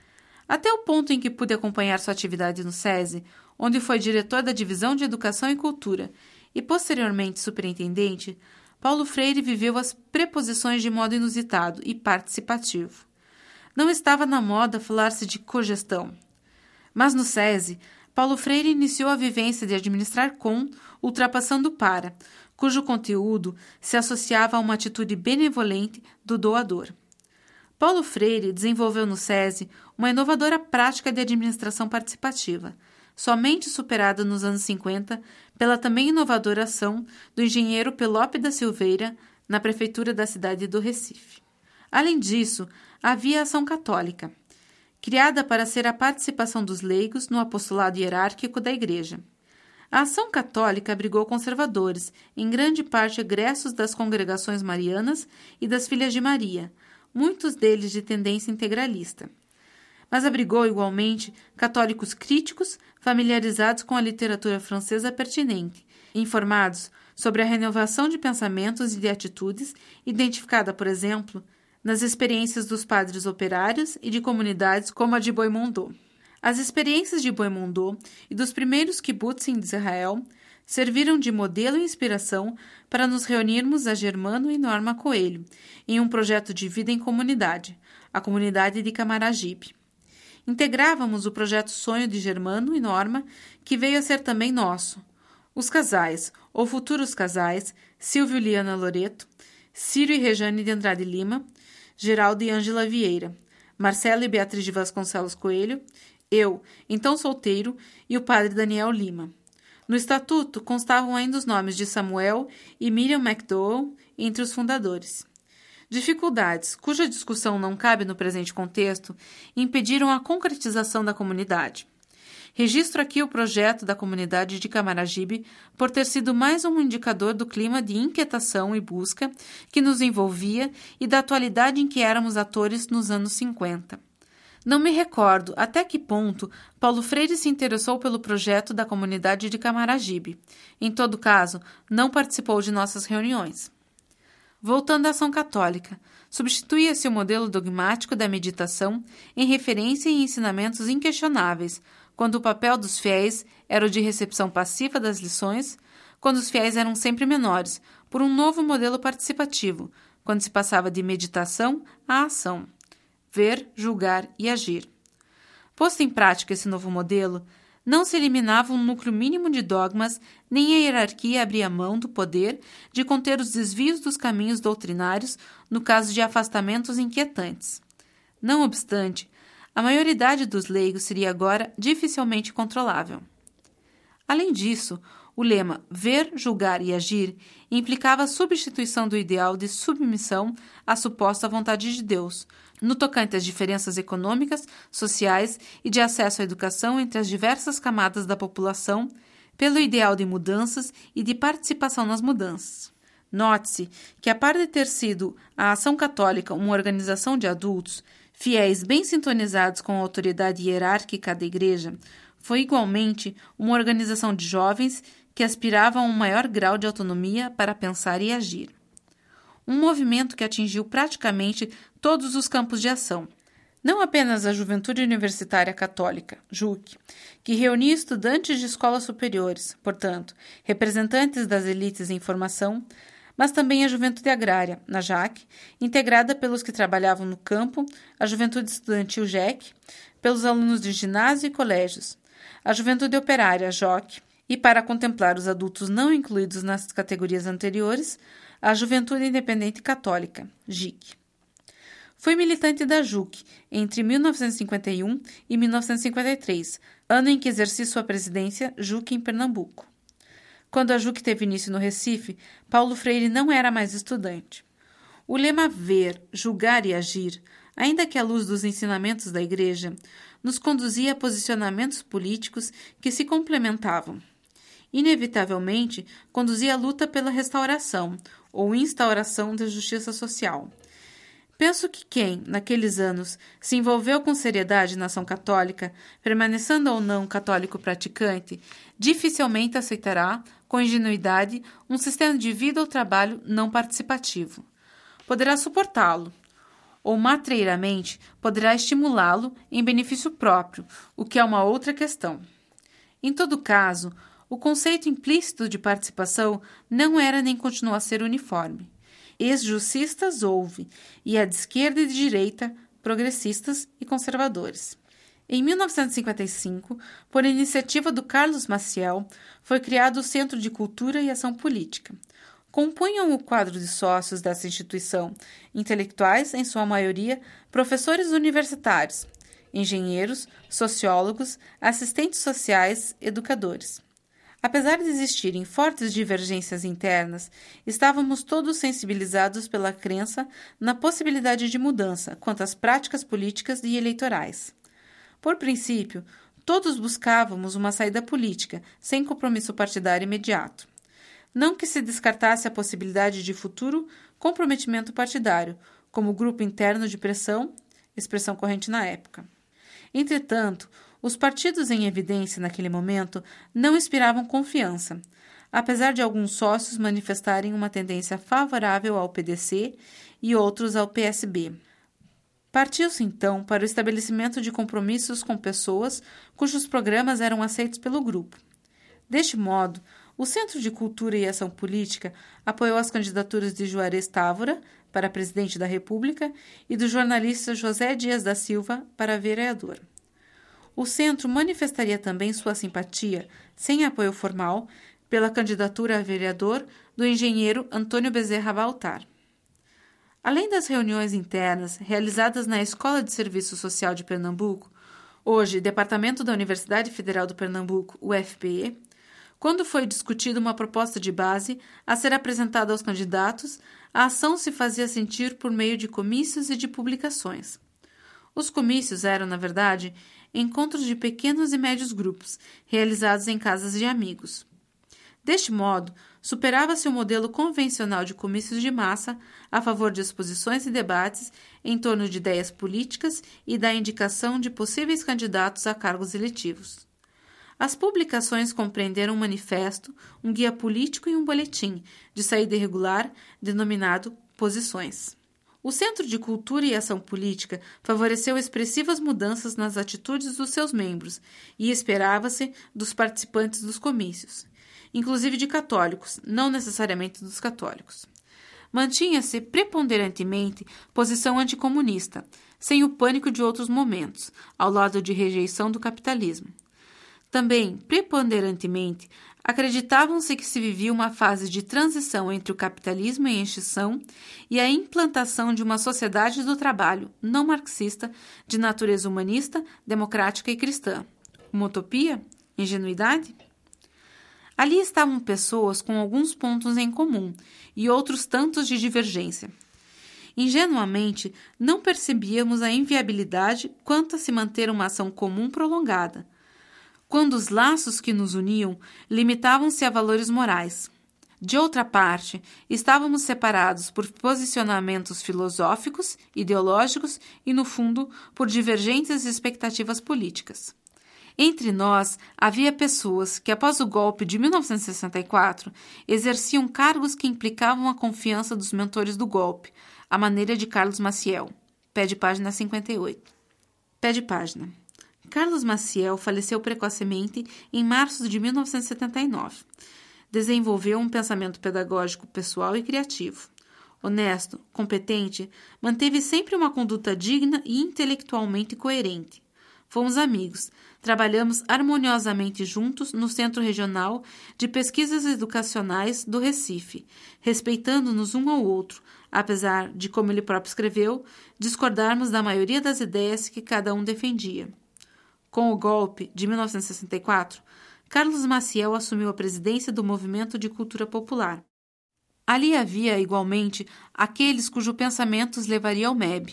Até o ponto em que pude acompanhar sua atividade no SESI, onde foi diretor da Divisão de Educação e Cultura e posteriormente superintendente, Paulo Freire viveu as preposições de modo inusitado e participativo. Não estava na moda falar-se de cogestão. Mas no SESI, Paulo Freire iniciou a vivência de administrar com, ultrapassando para, cujo conteúdo se associava a uma atitude benevolente do doador. Paulo Freire desenvolveu no SESI uma inovadora prática de administração participativa, somente superada nos anos cinquenta pela também inovadora ação do engenheiro Pelope da Silveira na prefeitura da cidade do Recife. Além disso, havia a ação católica, criada para ser a participação dos leigos no apostolado hierárquico da Igreja. A ação católica abrigou conservadores, em grande parte egressos das congregações marianas e das Filhas de Maria, muitos deles de tendência integralista. Mas abrigou igualmente católicos críticos, familiarizados com a literatura francesa pertinente, informados sobre a renovação de pensamentos e de atitudes, identificada, por exemplo, nas experiências dos padres operários e de comunidades como a de Boimondô. As experiências de Boimondô e dos primeiros kibbutzim de Israel serviram de modelo e inspiração para nos reunirmos a Germano e Norma Coelho em um projeto de vida em comunidade, a comunidade de Camaragibe. Integrávamos o projeto Sonho de Germano e Norma, que veio a ser também nosso. Os casais, ou futuros casais, Silvio e Liana Loreto, Círio e Rejane de Andrade Lima, Geraldo e Ângela Vieira, Marcelo e Beatriz de Vasconcelos Coelho, eu, então solteiro, e o padre Daniel Lima. No estatuto constavam ainda os nomes de Samuel e Miriam McDowell entre os fundadores. Dificuldades, cuja discussão não cabe no presente contexto, impediram a concretização da comunidade. Registro aqui o projeto da comunidade de Camaragibe por ter sido mais um indicador do clima de inquietação e busca que nos envolvia e da atualidade em que éramos atores nos anos cinquenta. Não me recordo até que ponto Paulo Freire se interessou pelo projeto da comunidade de Camaragibe. Em todo caso, não participou de nossas reuniões. Voltando à ação católica, substituía-se o modelo dogmático da meditação em referência e ensinamentos inquestionáveis, quando o papel dos fiéis era o de recepção passiva das lições, quando os fiéis eram sempre menores, por um novo modelo participativo, quando se passava de meditação à ação. Ver, julgar e agir. Posto em prática esse novo modelo, não se eliminava um núcleo mínimo de dogmas, nem a hierarquia abria mão do poder de conter os desvios dos caminhos doutrinários no caso de afastamentos inquietantes. Não obstante, a maioridade dos leigos seria agora dificilmente controlável. Além disso, o lema ver, julgar e agir implicava a substituição do ideal de submissão à suposta vontade de Deus, no tocante às diferenças econômicas, sociais e de acesso à educação entre as diversas camadas da população, pelo ideal de mudanças e de participação nas mudanças. Note-se que, a par de ter sido a Ação Católica uma organização de adultos, fiéis bem sintonizados com a autoridade hierárquica da Igreja, foi igualmente uma organização de jovens que aspiravam a um maior grau de autonomia para pensar e agir. Um movimento que atingiu praticamente todos os campos de ação. Não apenas a Juventude Universitária Católica, J U C, que reunia estudantes de escolas superiores, portanto, representantes das elites em formação, mas também a Juventude Agrária, na J A C, integrada pelos que trabalhavam no campo, a Juventude Estudantil J E C, pelos alunos de ginásio e colégios, a Juventude Operária, J O C, e para contemplar os adultos não incluídos nas categorias anteriores, a Juventude Independente Católica, J I C. Foi militante da J U C entre mil novecentos e cinquenta e um e mil novecentos e cinquenta e três, ano em que exerci sua presidência J U C em Pernambuco. Quando a J U C teve início no Recife, Paulo Freire não era mais estudante. O lema ver, julgar e agir, ainda que à luz dos ensinamentos da Igreja, nos conduzia a posicionamentos políticos que se complementavam. Inevitavelmente, conduzia a luta pela restauração ou instauração da justiça social. Penso que quem, naqueles anos, se envolveu com seriedade na ação católica, permanecendo ou não católico praticante, dificilmente aceitará, com ingenuidade, um sistema de vida ou trabalho não participativo. Poderá suportá-lo, ou matreiramente poderá estimulá-lo em benefício próprio, o que é uma outra questão. Em todo caso, o conceito implícito de participação não era nem continua a ser uniforme. Ex-jucistas houve, e a de esquerda e de direita, progressistas e conservadores. Em mil novecentos e cinquenta e cinco, por iniciativa do Carlos Maciel, foi criado o Centro de Cultura e Ação Política. Compunham o quadro de sócios dessa instituição intelectuais, em sua maioria, professores universitários, engenheiros, sociólogos, assistentes sociais, educadores. Apesar de existirem fortes divergências internas, estávamos todos sensibilizados pela crença na possibilidade de mudança quanto às práticas políticas e eleitorais. Por princípio, todos buscávamos uma saída política, sem compromisso partidário imediato. Não que se descartasse a possibilidade de futuro comprometimento partidário, como grupo interno de pressão, expressão corrente na época. Entretanto, os partidos em evidência naquele momento não inspiravam confiança, apesar de alguns sócios manifestarem uma tendência favorável ao P D C e outros ao P S B. Partiu-se, então, para o estabelecimento de compromissos com pessoas cujos programas eram aceitos pelo grupo. Deste modo, o Centro de Cultura e Ação Política apoiou as candidaturas de Juarez Távora para presidente da República e do jornalista José Dias da Silva para vereador. O Centro manifestaria também sua simpatia, sem apoio formal, pela candidatura a vereador do engenheiro Antônio Bezerra Baltar. Além das reuniões internas realizadas na Escola de Serviço Social de Pernambuco, hoje Departamento da Universidade Federal do Pernambuco, U F P E, quando foi discutida uma proposta de base a ser apresentada aos candidatos, a ação se fazia sentir por meio de comícios e de publicações. Os comícios eram, na verdade, encontros de pequenos e médios grupos, realizados em casas de amigos. Deste modo, superava-se o modelo convencional de comícios de massa a favor de exposições e debates em torno de ideias políticas e da indicação de possíveis candidatos a cargos eletivos. As publicações compreenderam um manifesto, um guia político e um boletim, de saída irregular, denominado Posições. O Centro de Cultura e Ação Política favoreceu expressivas mudanças nas atitudes dos seus membros e esperava-se dos participantes dos comícios, inclusive de católicos, não necessariamente dos católicos. Mantinha-se preponderantemente posição anticomunista, sem o pânico de outros momentos, ao lado de rejeição do capitalismo. Também, preponderantemente, acreditavam-se que se vivia uma fase de transição entre o capitalismo em extinção e a implantação de uma sociedade do trabalho não marxista de natureza humanista, democrática e cristã. Uma utopia? Ingenuidade? Ali estavam pessoas com alguns pontos em comum e outros tantos de divergência. Ingenuamente, não percebíamos a inviabilidade quanto a se manter uma ação comum prolongada, quando os laços que nos uniam limitavam-se a valores morais. De outra parte, estávamos separados por posicionamentos filosóficos, ideológicos e, no fundo, por divergentes expectativas políticas. Entre nós, havia pessoas que, após o golpe de mil novecentos e sessenta e quatro, exerciam cargos que implicavam a confiança dos mentores do golpe, à maneira de Carlos Maciel. Pé de página cinquenta e oito. Pé de página. Carlos Maciel faleceu precocemente em março de mil novecentos e setenta e nove. Desenvolveu um pensamento pedagógico pessoal e criativo. Honesto, competente, manteve sempre uma conduta digna e intelectualmente coerente. Fomos amigos, trabalhamos harmoniosamente juntos no Centro Regional de Pesquisas Educacionais do Recife, respeitando-nos um ao outro, apesar de, como ele próprio escreveu, discordarmos da maioria das ideias que cada um defendia. Com o golpe de mil novecentos e sessenta e quatro, Carlos Maciel assumiu a presidência do Movimento de Cultura Popular. Ali havia, igualmente, aqueles cujo pensamento os levaria ao M E B,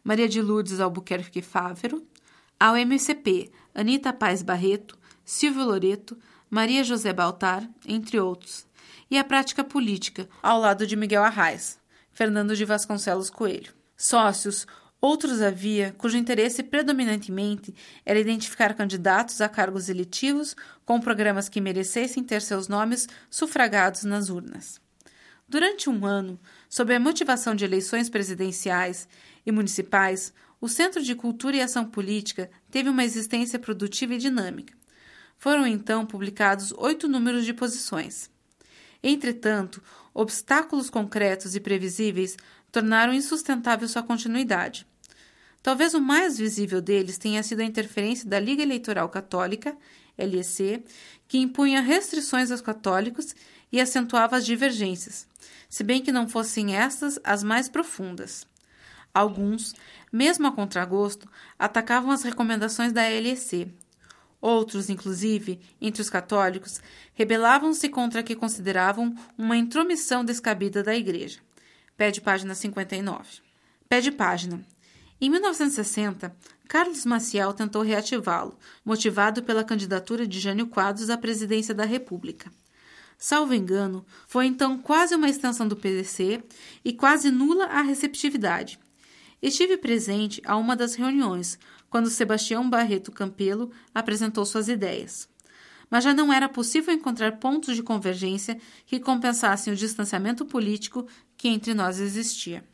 Maria de Lourdes Albuquerque Fávero, ao M C P, Anita Paes Barreto, Silvio Loreto, Maria José Baltar, entre outros, e a prática política, ao lado de Miguel Arraes, Fernando de Vasconcelos Coelho. Sócios, outros havia, cujo interesse predominantemente era identificar candidatos a cargos eletivos com programas que merecessem ter seus nomes sufragados nas urnas. Durante um ano, sob a motivação de eleições presidenciais e municipais, o Centro de Cultura e Ação Política teve uma existência produtiva e dinâmica. Foram então publicados oito números de posições. Entretanto, obstáculos concretos e previsíveis tornaram insustentável sua continuidade. Talvez o mais visível deles tenha sido a interferência da Liga Eleitoral Católica, L E C, que impunha restrições aos católicos e acentuava as divergências, se bem que não fossem estas as mais profundas. Alguns, mesmo a contragosto, atacavam as recomendações da L E C. Outros, inclusive, entre os católicos, rebelavam-se contra a que consideravam uma intromissão descabida da Igreja. Pé de página cinquenta e nove. Pé de página. Em mil novecentos e sessenta, Carlos Maciel tentou reativá-lo, motivado pela candidatura de Jânio Quadros à presidência da República. Salvo engano, foi então quase uma extensão do P D C e quase nula a receptividade. Estive presente a uma das reuniões, quando Sebastião Barreto Campelo apresentou suas ideias. Mas já não era possível encontrar pontos de convergência que compensassem o distanciamento político que entre nós existia.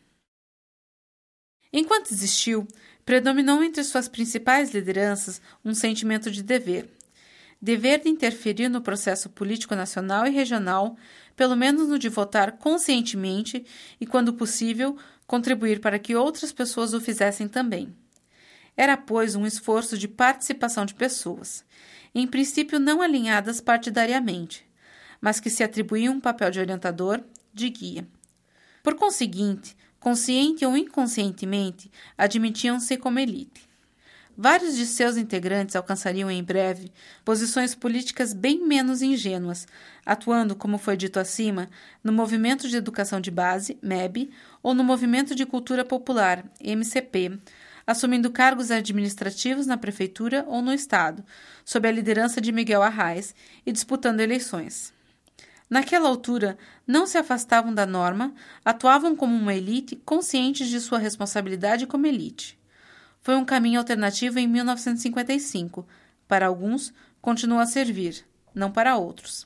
Enquanto existiu, predominou entre suas principais lideranças um sentimento de dever. Dever de interferir no processo político nacional e regional, pelo menos no de votar conscientemente e, quando possível, contribuir para que outras pessoas o fizessem também. Era, pois, um esforço de participação de pessoas, em princípio não alinhadas partidariamente, mas que se atribuíam um papel de orientador, de guia. Por conseguinte, consciente ou inconscientemente, admitiam-se como elite. Vários de seus integrantes alcançariam em breve posições políticas bem menos ingênuas, atuando, como foi dito acima, no Movimento de Educação de Base, M E B, ou no Movimento de Cultura Popular, M C P, assumindo cargos administrativos na Prefeitura ou no Estado, sob a liderança de Miguel Arraes, e disputando eleições. Naquela altura, não se afastavam da norma, atuavam como uma elite, conscientes de sua responsabilidade como elite. Foi um caminho alternativo em mil novecentos e cinquenta e cinco. Para alguns, continua a servir, não para outros.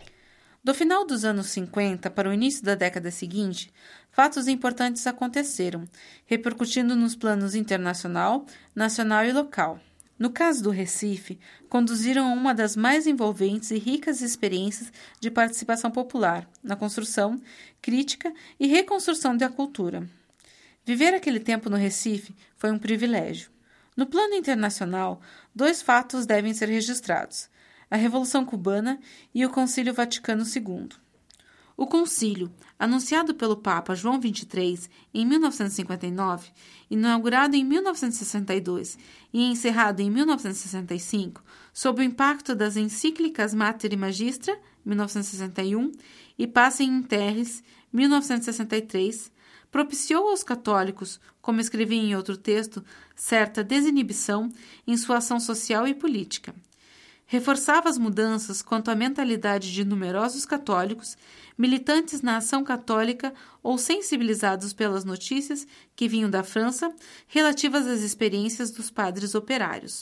Do final dos anos cinquenta para o início da década seguinte, fatos importantes aconteceram, repercutindo nos planos internacional, nacional e local. No caso do Recife, conduziram a uma das mais envolventes e ricas experiências de participação popular na construção, crítica e reconstrução da cultura. Viver aquele tempo no Recife foi um privilégio. No plano internacional, dois fatos devem ser registrados: a Revolução Cubana e o Concílio Vaticano segundo. O concílio, anunciado pelo Papa João vinte e três em mil novecentos e cinquenta e nove, inaugurado em mil novecentos e sessenta e dois e encerrado em mil novecentos e sessenta e cinco, sob o impacto das encíclicas Mater e Magistra, mil novecentos e sessenta e um, e Pacem in Terris, mil novecentos e sessenta e três, propiciou aos católicos, como escrevi em outro texto, certa desinibição em sua ação social e política. Reforçava as mudanças quanto à mentalidade de numerosos católicos, militantes na ação católica ou sensibilizados pelas notícias que vinham da França relativas às experiências dos padres operários.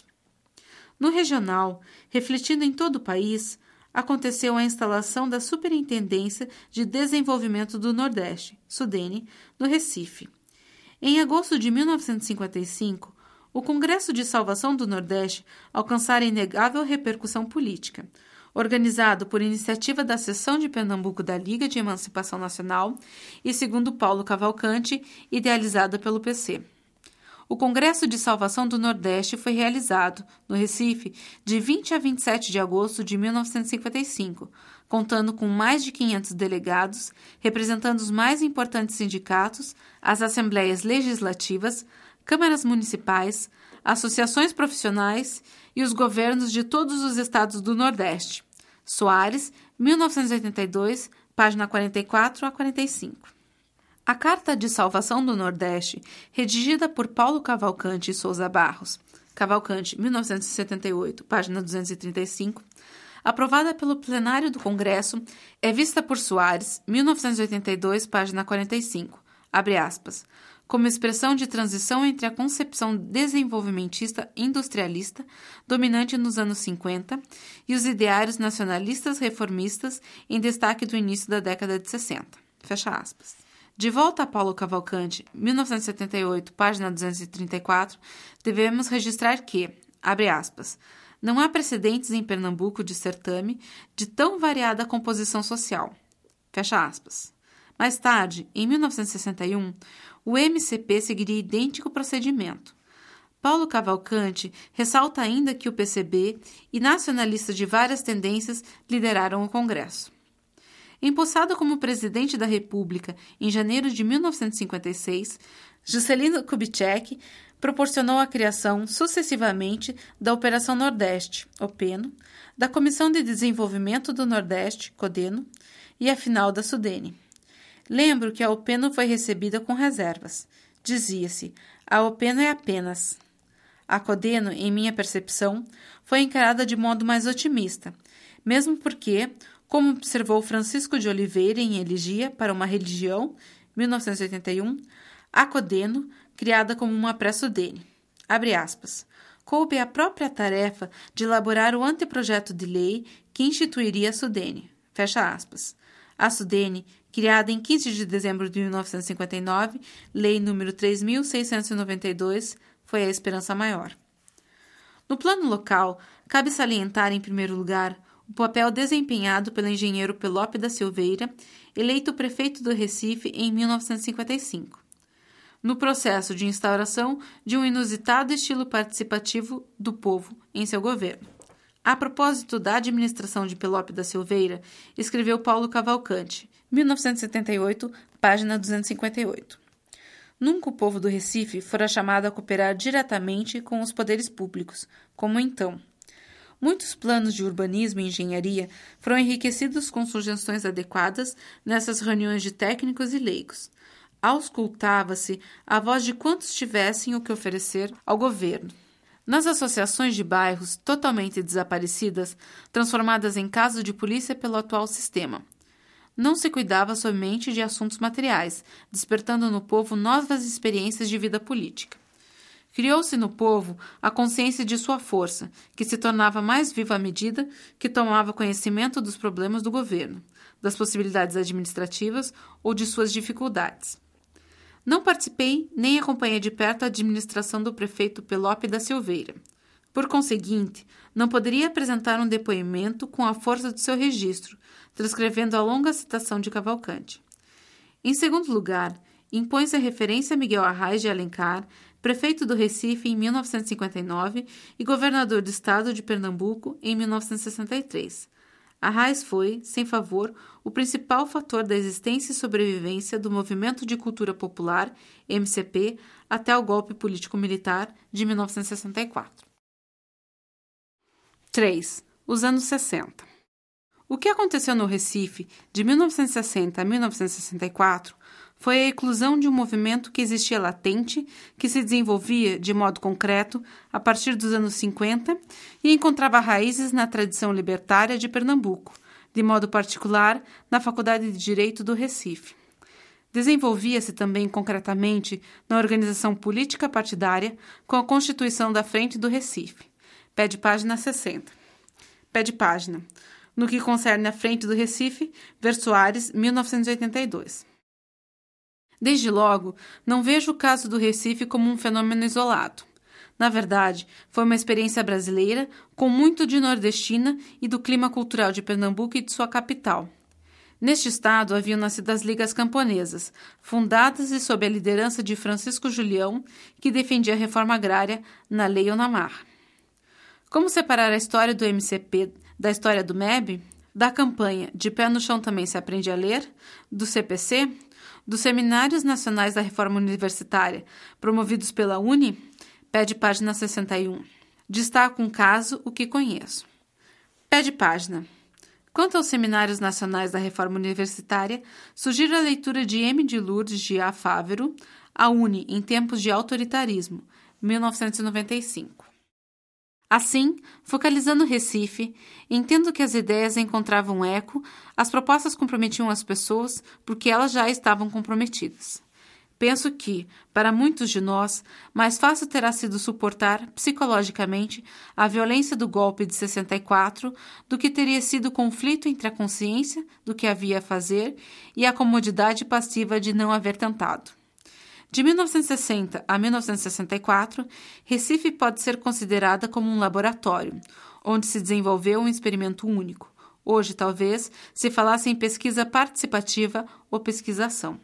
No regional, refletindo em todo o país, aconteceu a instalação da Superintendência de Desenvolvimento do Nordeste, Sudene, no Recife. Em agosto de mil novecentos e cinquenta e cinco, o Congresso de Salvação do Nordeste alcançara inegável repercussão política, organizado por iniciativa da Seção de Pernambuco da Liga de Emancipação Nacional e, segundo Paulo Cavalcante, idealizada pelo P C. O Congresso de Salvação do Nordeste foi realizado, no Recife, de vinte a vinte e sete de agosto de mil novecentos e cinquenta e cinco, contando com mais de quinhentos delegados, representando os mais importantes sindicatos, as assembleias legislativas, câmaras municipais, associações profissionais e os governos de todos os estados do Nordeste. Soares, mil novecentos e oitenta e dois, página quarenta e quatro a quarenta e cinco. A Carta de Salvação do Nordeste, redigida por Paulo Cavalcante e Souza Barros, Cavalcante, mil novecentos e setenta e oito, página duzentos e trinta e cinco, aprovada pelo plenário do Congresso, é vista por Soares, mil novecentos e oitenta e dois, página quarenta e cinco, abre aspas, como expressão de transição entre a concepção desenvolvimentista industrialista, dominante nos anos cinquenta, e os ideários nacionalistas reformistas em destaque do início da década de sessenta. Fecha aspas. De volta a Paulo Cavalcante, mil novecentos e setenta e oito, página duzentos e trinta e quatro, devemos registrar que, abre aspas, não há precedentes em Pernambuco de certame de tão variada composição social. Fecha aspas. Mais tarde, em mil novecentos e sessenta e um, o M C P seguiria idêntico procedimento. Paulo Cavalcante ressalta ainda que o P C B e nacionalistas de várias tendências lideraram o Congresso. Empossado como presidente da República em janeiro de mil novecentos e cinquenta e seis, Juscelino Kubitschek proporcionou a criação, sucessivamente, da Operação Nordeste, OPENO, da Comissão de Desenvolvimento do Nordeste, CODENO, e a final da SUDENE. Lembro que a OPENO foi recebida com reservas. Dizia-se, a OPENO é apenas. A CODENO, em minha percepção, foi encarada de modo mais otimista, mesmo porque, como observou Francisco de Oliveira em Elegia para uma Religião, mil novecentos e oitenta e um, a CODENO, criada como uma pré-SUDENE, abre aspas, coube a própria tarefa de elaborar o anteprojeto de lei que instituiria a SUDENE, fecha aspas. A SUDENE, criada em quinze de dezembro de mil novecentos e cinquenta e nove, lei número três mil seiscentos e noventa e dois, foi a esperança maior. No plano local, cabe salientar, em primeiro lugar, o papel desempenhado pelo engenheiro Pelope da Silveira, eleito prefeito do Recife em mil novecentos e cinquenta e cinco, no processo de instauração de um inusitado estilo participativo do povo em seu governo. A propósito da administração de Pelope da Silveira, escreveu Paulo Cavalcante, mil novecentos e setenta e oito, página duzentos e cinquenta e oito. Nunca o povo do Recife fora chamado a cooperar diretamente com os poderes públicos, como então. Muitos planos de urbanismo e engenharia foram enriquecidos com sugestões adequadas nessas reuniões de técnicos e leigos. Auscultava-se a voz de quantos tivessem o que oferecer ao governo. Nas associações de bairros totalmente desaparecidas, transformadas em casos de polícia pelo atual sistema, não se cuidava somente de assuntos materiais, despertando no povo novas experiências de vida política. Criou-se no povo a consciência de sua força, que se tornava mais viva à medida que tomava conhecimento dos problemas do governo, das possibilidades administrativas ou de suas dificuldades. Não participei nem acompanhei de perto a administração do prefeito Pelope da Silveira. Por conseguinte, não poderia apresentar um depoimento com a força do seu registro, transcrevendo a longa citação de Cavalcante. Em segundo lugar, impõe-se a referência a Miguel Arraes de Alencar, prefeito do Recife em mil novecentos e cinquenta e nove e governador do estado de Pernambuco em mil novecentos e sessenta e três. Arraes foi, sem favor, o principal fator da existência e sobrevivência do Movimento de Cultura Popular, M C P, até o golpe político-militar de mil novecentos e sessenta e quatro. três. Os anos sessenta. O que aconteceu no Recife de mil novecentos e sessenta a mil novecentos e sessenta e quatro foi a eclosão de um movimento que existia latente, que se desenvolvia de modo concreto a partir dos anos cinquenta e encontrava raízes na tradição libertária de Pernambuco, de modo particular na Faculdade de Direito do Recife. Desenvolvia-se também concretamente na organização política partidária com a constituição da Frente do Recife. Pé de página sessenta. Pé de página. No que concerne à Frente do Recife, ver Soares, mil novecentos e oitenta e dois. Desde logo, não vejo o caso do Recife como um fenômeno isolado. Na verdade, foi uma experiência brasileira com muito de nordestina e do clima cultural de Pernambuco e de sua capital. Neste estado haviam nascido as Ligas Camponesas, fundadas e sob a liderança de Francisco Julião, que defendia a reforma agrária na lei ou na marra. Como separar a história do M C P da história do M E B? Da campanha De Pé no Chão Também se Aprende a Ler? Do C P C? Dos Seminários Nacionais da Reforma Universitária, promovidos pela Uni? Pé de página sessenta e um. Destaco um caso, o que conheço. Pé de página. Quanto aos seminários nacionais da reforma universitária, sugiro a leitura de M. de Lourdes de A. Fávero, A Uni em Tempos de Autoritarismo, mil novecentos e noventa e cinco. Assim, focalizando Recife, entendo que as ideias encontravam eco, as propostas comprometiam as pessoas porque elas já estavam comprometidas. Penso que, para muitos de nós, mais fácil terá sido suportar, psicologicamente, a violência do golpe de sessenta e quatro do que teria sido o conflito entre a consciência do que havia a fazer e a comodidade passiva de não haver tentado. De mil novecentos e sessenta a mil novecentos e sessenta e quatro, Recife pode ser considerada como um laboratório, onde se desenvolveu um experimento único. Hoje, talvez, se falasse em pesquisa participativa ou pesquisação.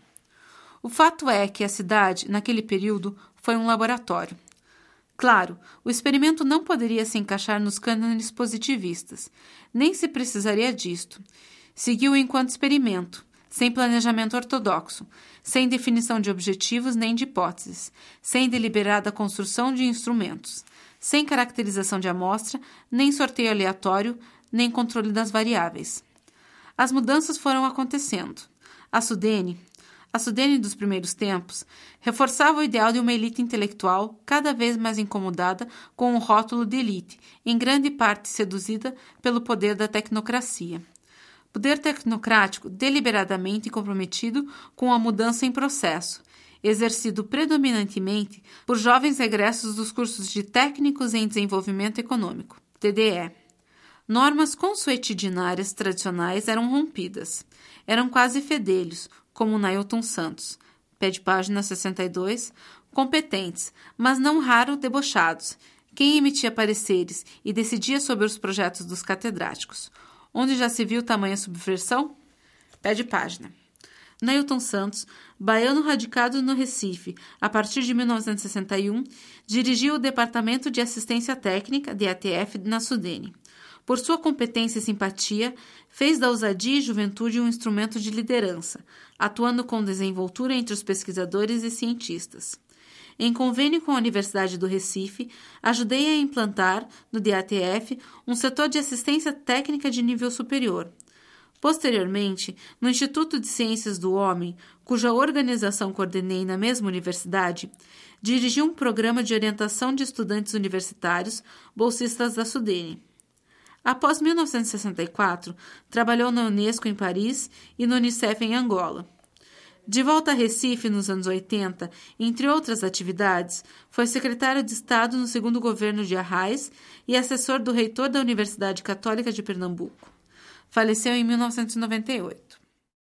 O fato é que a cidade, naquele período, foi um laboratório. Claro, o experimento não poderia se encaixar nos cânones positivistas, nem se precisaria disto. Seguiu enquanto experimento, sem planejamento ortodoxo, sem definição de objetivos nem de hipóteses, sem deliberada construção de instrumentos, sem caracterização de amostra, nem sorteio aleatório, nem controle das variáveis. As mudanças foram acontecendo. A Sudene, a Sudene dos primeiros tempos, reforçava o ideal de uma elite intelectual cada vez mais incomodada com o rótulo de elite, em grande parte seduzida pelo poder da tecnocracia. Poder tecnocrático deliberadamente comprometido com a mudança em processo, exercido predominantemente por jovens egressos dos cursos de Técnicos em Desenvolvimento Econômico, T D E. Normas consuetudinárias tradicionais eram rompidas. Eram quase fedelhos, como Nailton Santos, pé de página sessenta e dois, competentes, mas não raro debochados, quem emitia pareceres e decidia sobre os projetos dos catedráticos. Onde já se viu tamanha subversão? Pé de página. Nailton Santos, baiano radicado no Recife, a partir de mil novecentos e sessenta e um, dirigiu o Departamento de Assistência Técnica, D A T F, na Sudene. Por sua competência e simpatia, fez da ousadia e juventude um instrumento de liderança, atuando com desenvoltura entre os pesquisadores e cientistas. Em convênio com a Universidade do Recife, ajudei a implantar, no D A T F, um setor de assistência técnica de nível superior. Posteriormente, no Instituto de Ciências do Homem, cuja organização coordenei na mesma universidade, dirigi um programa de orientação de estudantes universitários, bolsistas da Sudene. Após mil novecentos e sessenta e quatro, trabalhou na Unesco em Paris e no Unicef em Angola. De volta a Recife nos anos oitenta, entre outras atividades, foi secretário de Estado no segundo governo de Arraes e assessor do reitor da Universidade Católica de Pernambuco. Faleceu em mil novecentos e noventa e oito.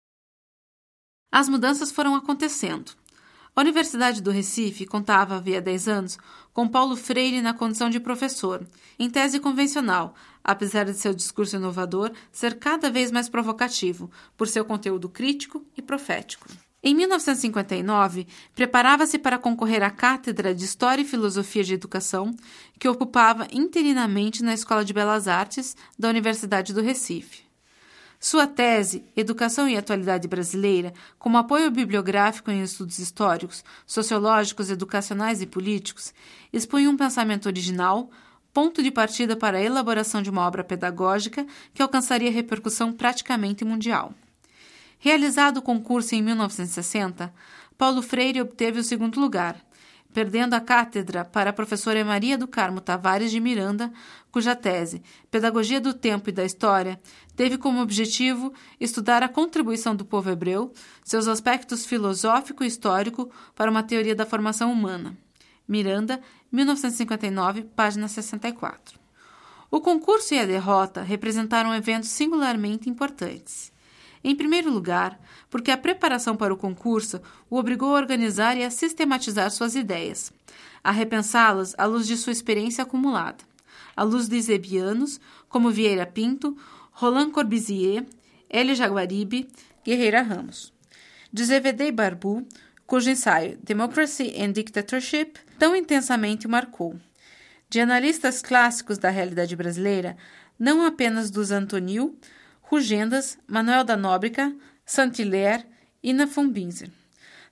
As mudanças foram acontecendo. A Universidade do Recife contava, havia dez anos, com Paulo Freire na condição de professor, em tese convencional, apesar de seu discurso inovador ser cada vez mais provocativo, por seu conteúdo crítico e profético. Em mil novecentos e cinquenta e nove, preparava-se para concorrer à Cátedra de História e Filosofia de Educação, que ocupava interinamente na Escola de Belas Artes da Universidade do Recife. Sua tese, Educação e Atualidade Brasileira, como apoio bibliográfico em estudos históricos, sociológicos, educacionais e políticos, expunha um pensamento original, ponto de partida para a elaboração de uma obra pedagógica que alcançaria repercussão praticamente mundial. Realizado o concurso em mil novecentos e sessenta, Paulo Freire obteve o segundo lugar, perdendo a cátedra para a professora Maria do Carmo Tavares de Miranda, cuja tese, Pedagogia do Tempo e da História, teve como objetivo estudar a contribuição do povo hebreu, seus aspectos filosófico e histórico para uma teoria da formação humana. Miranda, mil novecentos e cinquenta e nove, página sessenta e quatro. O concurso e a derrota representaram eventos singularmente importantes. Em primeiro lugar, porque a preparação para o concurso o obrigou a organizar e a sistematizar suas ideias, a repensá-las à luz de sua experiência acumulada, à luz de Eusebianos, como Vieira Pinto, Roland Corbusier, Elie Jaguaribe, Guerreira Ramos, de Zévédé Barbu, cujo ensaio Democracy and Dictatorship tão intensamente o marcou, de analistas clássicos da realidade brasileira, não apenas dos Antonil, Rugendas, Manuel da Nóbrega, Saint-Hilaire e Ina von Binzer.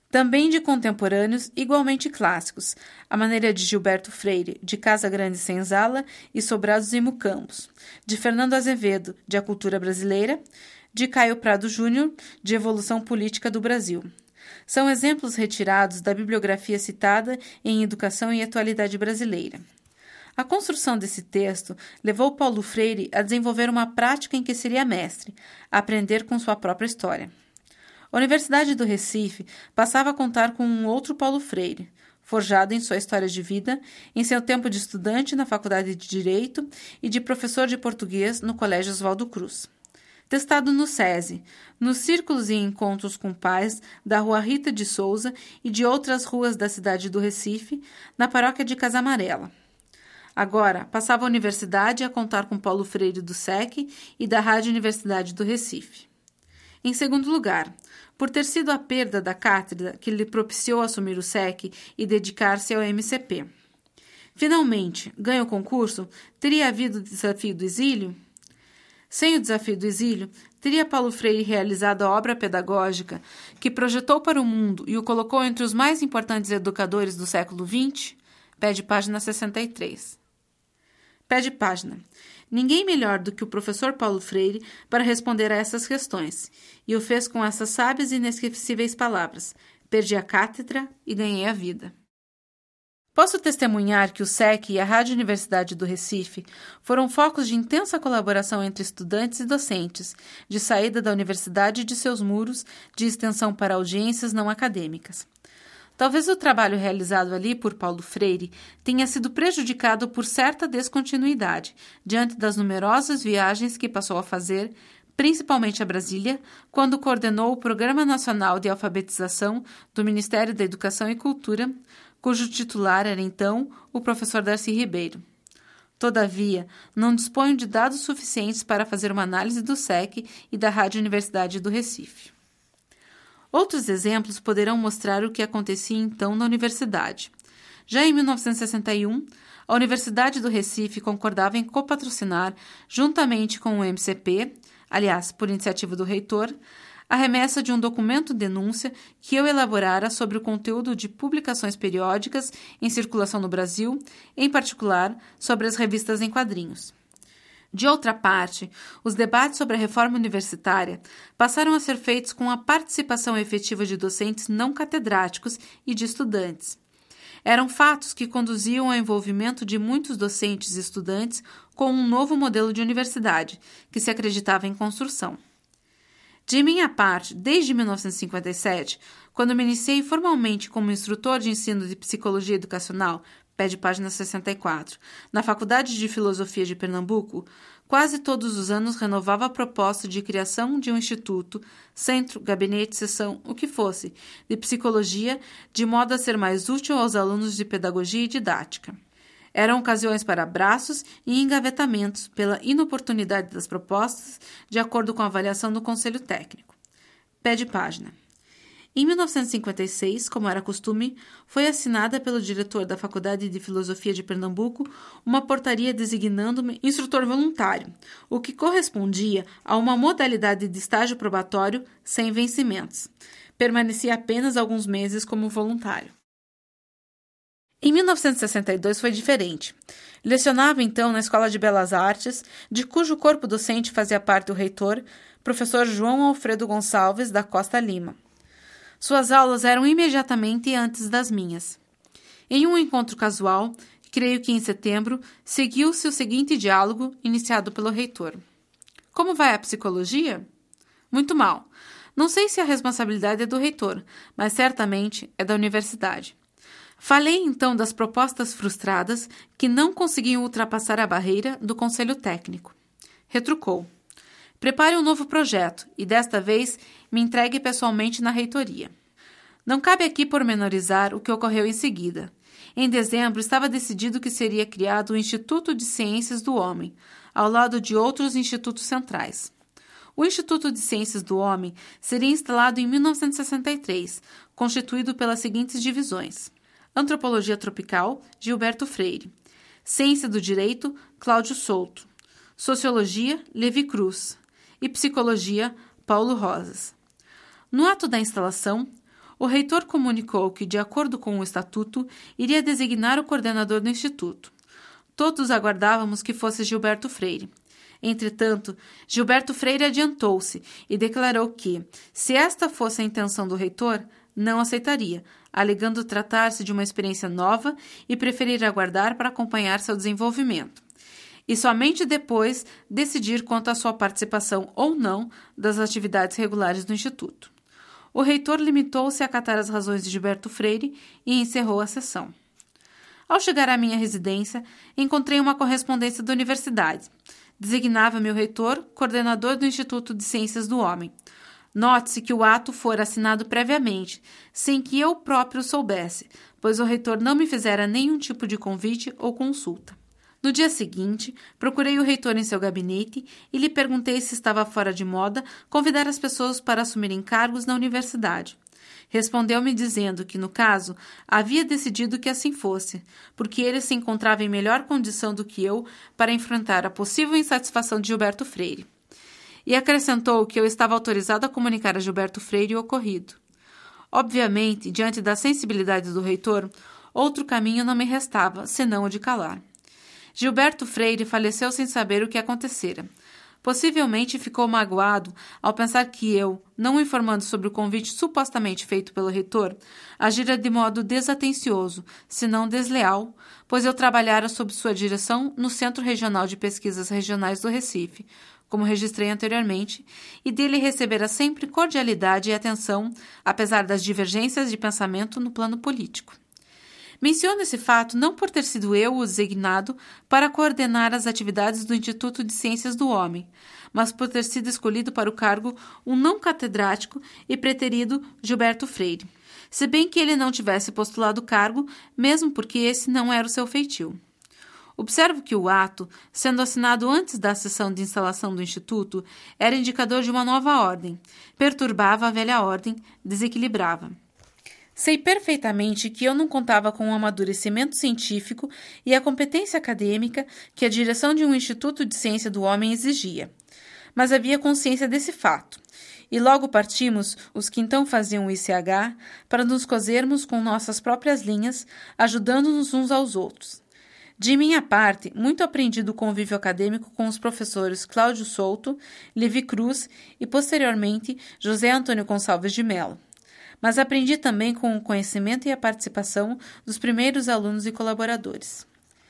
Também de contemporâneos igualmente clássicos, à maneira de Gilberto Freire, de Casa Grande e Senzala e Sobrados e Mucambos, de Fernando Azevedo, de A Cultura Brasileira, de Caio Prado Júnior, de Evolução Política do Brasil. São exemplos retirados da bibliografia citada em Educação e Atualidade Brasileira. A construção desse texto levou Paulo Freire a desenvolver uma prática em que seria mestre, a aprender com sua própria história. A Universidade do Recife passava a contar com um outro Paulo Freire, forjado em sua história de vida, em seu tempo de estudante na Faculdade de Direito e de professor de português no Colégio Oswaldo Cruz. Testado no SESI, nos círculos e encontros com pais da Rua Rita de Souza e de outras ruas da cidade do Recife, na paróquia de Casa Amarela. Agora, passava a universidade a contar com Paulo Freire do S E C e da Rádio Universidade do Recife. Em segundo lugar, por ter sido a perda da cátedra que lhe propiciou assumir o S E C e dedicar-se ao M C P. Finalmente, ganha o concurso, teria havido o desafio do exílio? Sem o desafio do exílio, teria Paulo Freire realizado a obra pedagógica que projetou para o mundo e o colocou entre os mais importantes educadores do século vinte? Pé de página sessenta e três. Pé de página. Ninguém melhor do que o professor Paulo Freire para responder a essas questões, e o fez com essas sábias e inesquecíveis palavras: perdi a cátedra e ganhei a vida. Posso testemunhar que o S E C e a Rádio Universidade do Recife foram focos de intensa colaboração entre estudantes e docentes, de saída da universidade e de seus muros, de extensão para audiências não acadêmicas. Talvez o trabalho realizado ali por Paulo Freire tenha sido prejudicado por certa descontinuidade, diante das numerosas viagens que passou a fazer, principalmente a Brasília, quando coordenou o Programa Nacional de Alfabetização do Ministério da Educação e Cultura, cujo titular era então o professor Darcy Ribeiro. Todavia, não disponho de dados suficientes para fazer uma análise do S E C e da Rádio Universidade do Recife. Outros exemplos poderão mostrar o que acontecia então na universidade. Já em mil novecentos e sessenta e um, a Universidade do Recife concordava em copatrocinar, juntamente com o M C P, aliás, por iniciativa do reitor, a remessa de um documento-denúncia que eu elaborara sobre o conteúdo de publicações periódicas em circulação no Brasil, em particular sobre as revistas em quadrinhos. De outra parte, os debates sobre a reforma universitária passaram a ser feitos com a participação efetiva de docentes não catedráticos e de estudantes. Eram fatos que conduziam ao envolvimento de muitos docentes e estudantes com um novo modelo de universidade, que se acreditava em construção. De minha parte, desde mil novecentos e cinquenta e sete, quando me iniciei formalmente como instrutor de ensino de psicologia educacional, pé de página sessenta e quatro, na Faculdade de Filosofia de Pernambuco, quase todos os anos renovava a proposta de criação de um instituto, centro, gabinete, seção, o que fosse, de psicologia, de modo a ser mais útil aos alunos de pedagogia e didática. Eram ocasiões para abraços e engavetamentos pela inoportunidade das propostas, de acordo com a avaliação do Conselho Técnico. Pé de página. Em mil novecentos e cinquenta e seis, como era costume, foi assinada pelo diretor da Faculdade de Filosofia de Pernambuco uma portaria designando-me instrutor voluntário, o que correspondia a uma modalidade de estágio probatório sem vencimentos. Permaneci apenas alguns meses como voluntário. Em mil novecentos e sessenta e dois foi diferente. Lecionava então na Escola de Belas Artes, de cujo corpo docente fazia parte o reitor, professor João Alfredo Gonçalves da Costa Lima. Suas aulas eram imediatamente antes das minhas. Em um encontro casual, creio que em setembro, seguiu-se o seguinte diálogo iniciado pelo reitor. Como vai a psicologia? Muito mal. Não sei se a responsabilidade é do reitor, mas certamente é da universidade. Falei então das propostas frustradas que não conseguiam ultrapassar a barreira do Conselho Técnico. Retrucou. Prepare um novo projeto e, desta vez, me entregue pessoalmente na reitoria. Não cabe aqui pormenorizar o que ocorreu em seguida. Em dezembro, estava decidido que seria criado o Instituto de Ciências do Homem, ao lado de outros institutos centrais. O Instituto de Ciências do Homem seria instalado em mil novecentos e sessenta e três, constituído pelas seguintes divisões. Antropologia Tropical, Gilberto Freire. Ciência do Direito, Cláudio Souto. Sociologia, Levi Cruz. E Psicologia, Paulo Rosas. No ato da instalação, O reitor comunicou que, de acordo com o estatuto, iria designar o coordenador do instituto. Todos aguardávamos que fosse Gilberto Freire. Entretanto, Gilberto Freire adiantou-se e declarou que, se esta fosse a intenção do reitor, não aceitaria, alegando tratar-se de uma experiência nova e preferir aguardar para acompanhar seu desenvolvimento. E somente depois decidir quanto à sua participação ou não das atividades regulares do Instituto. O reitor limitou-se a acatar as razões de Gilberto Freire e encerrou a sessão. Ao chegar à minha residência, encontrei uma correspondência da universidade. Designava-me o reitor coordenador do Instituto de Ciências do Homem. Note-se que o ato fora assinado previamente, sem que eu próprio soubesse, pois o reitor não me fizera nenhum tipo de convite ou consulta. No dia seguinte, procurei o reitor em seu gabinete e lhe perguntei se estava fora de moda convidar as pessoas para assumirem cargos na universidade. Respondeu-me dizendo que, no caso, havia decidido que assim fosse, porque ele se encontrava em melhor condição do que eu para enfrentar a possível insatisfação de Gilberto Freire. E acrescentou que eu estava autorizado a comunicar a Gilberto Freire o ocorrido. Obviamente, diante da sensibilidade do reitor, outro caminho não me restava, senão o de calar. Gilberto Freire faleceu sem saber o que acontecera. Possivelmente ficou magoado ao pensar que eu, não informando sobre o convite supostamente feito pelo reitor, agira de modo desatencioso, se não desleal, pois eu trabalhara sob sua direção no Centro Regional de Pesquisas Regionais do Recife, como registrei anteriormente, e dele recebera sempre cordialidade e atenção, apesar das divergências de pensamento no plano político. Menciono esse fato não por ter sido eu o designado para coordenar as atividades do Instituto de Ciências do Homem, mas por ter sido escolhido para o cargo um não catedrático e preterido Gilberto Freire, se bem que ele não tivesse postulado o cargo, mesmo porque esse não era o seu feitio. Observo que o ato, sendo assinado antes da sessão de instalação do Instituto, era indicador de uma nova ordem, perturbava a velha ordem, desequilibrava. Sei perfeitamente que eu não contava com o amadurecimento científico e a competência acadêmica que a direção de um Instituto de Ciência do Homem exigia. Mas havia consciência desse fato. E logo partimos, os que então faziam o I C H, para nos cosermos com nossas próprias linhas, ajudando-nos uns aos outros. De minha parte, muito aprendi do convívio acadêmico com os professores Cláudio Souto, Levi Cruz e, posteriormente, José Antônio Gonçalves de Mello. Mas aprendi também com o conhecimento e a participação dos primeiros alunos e colaboradores.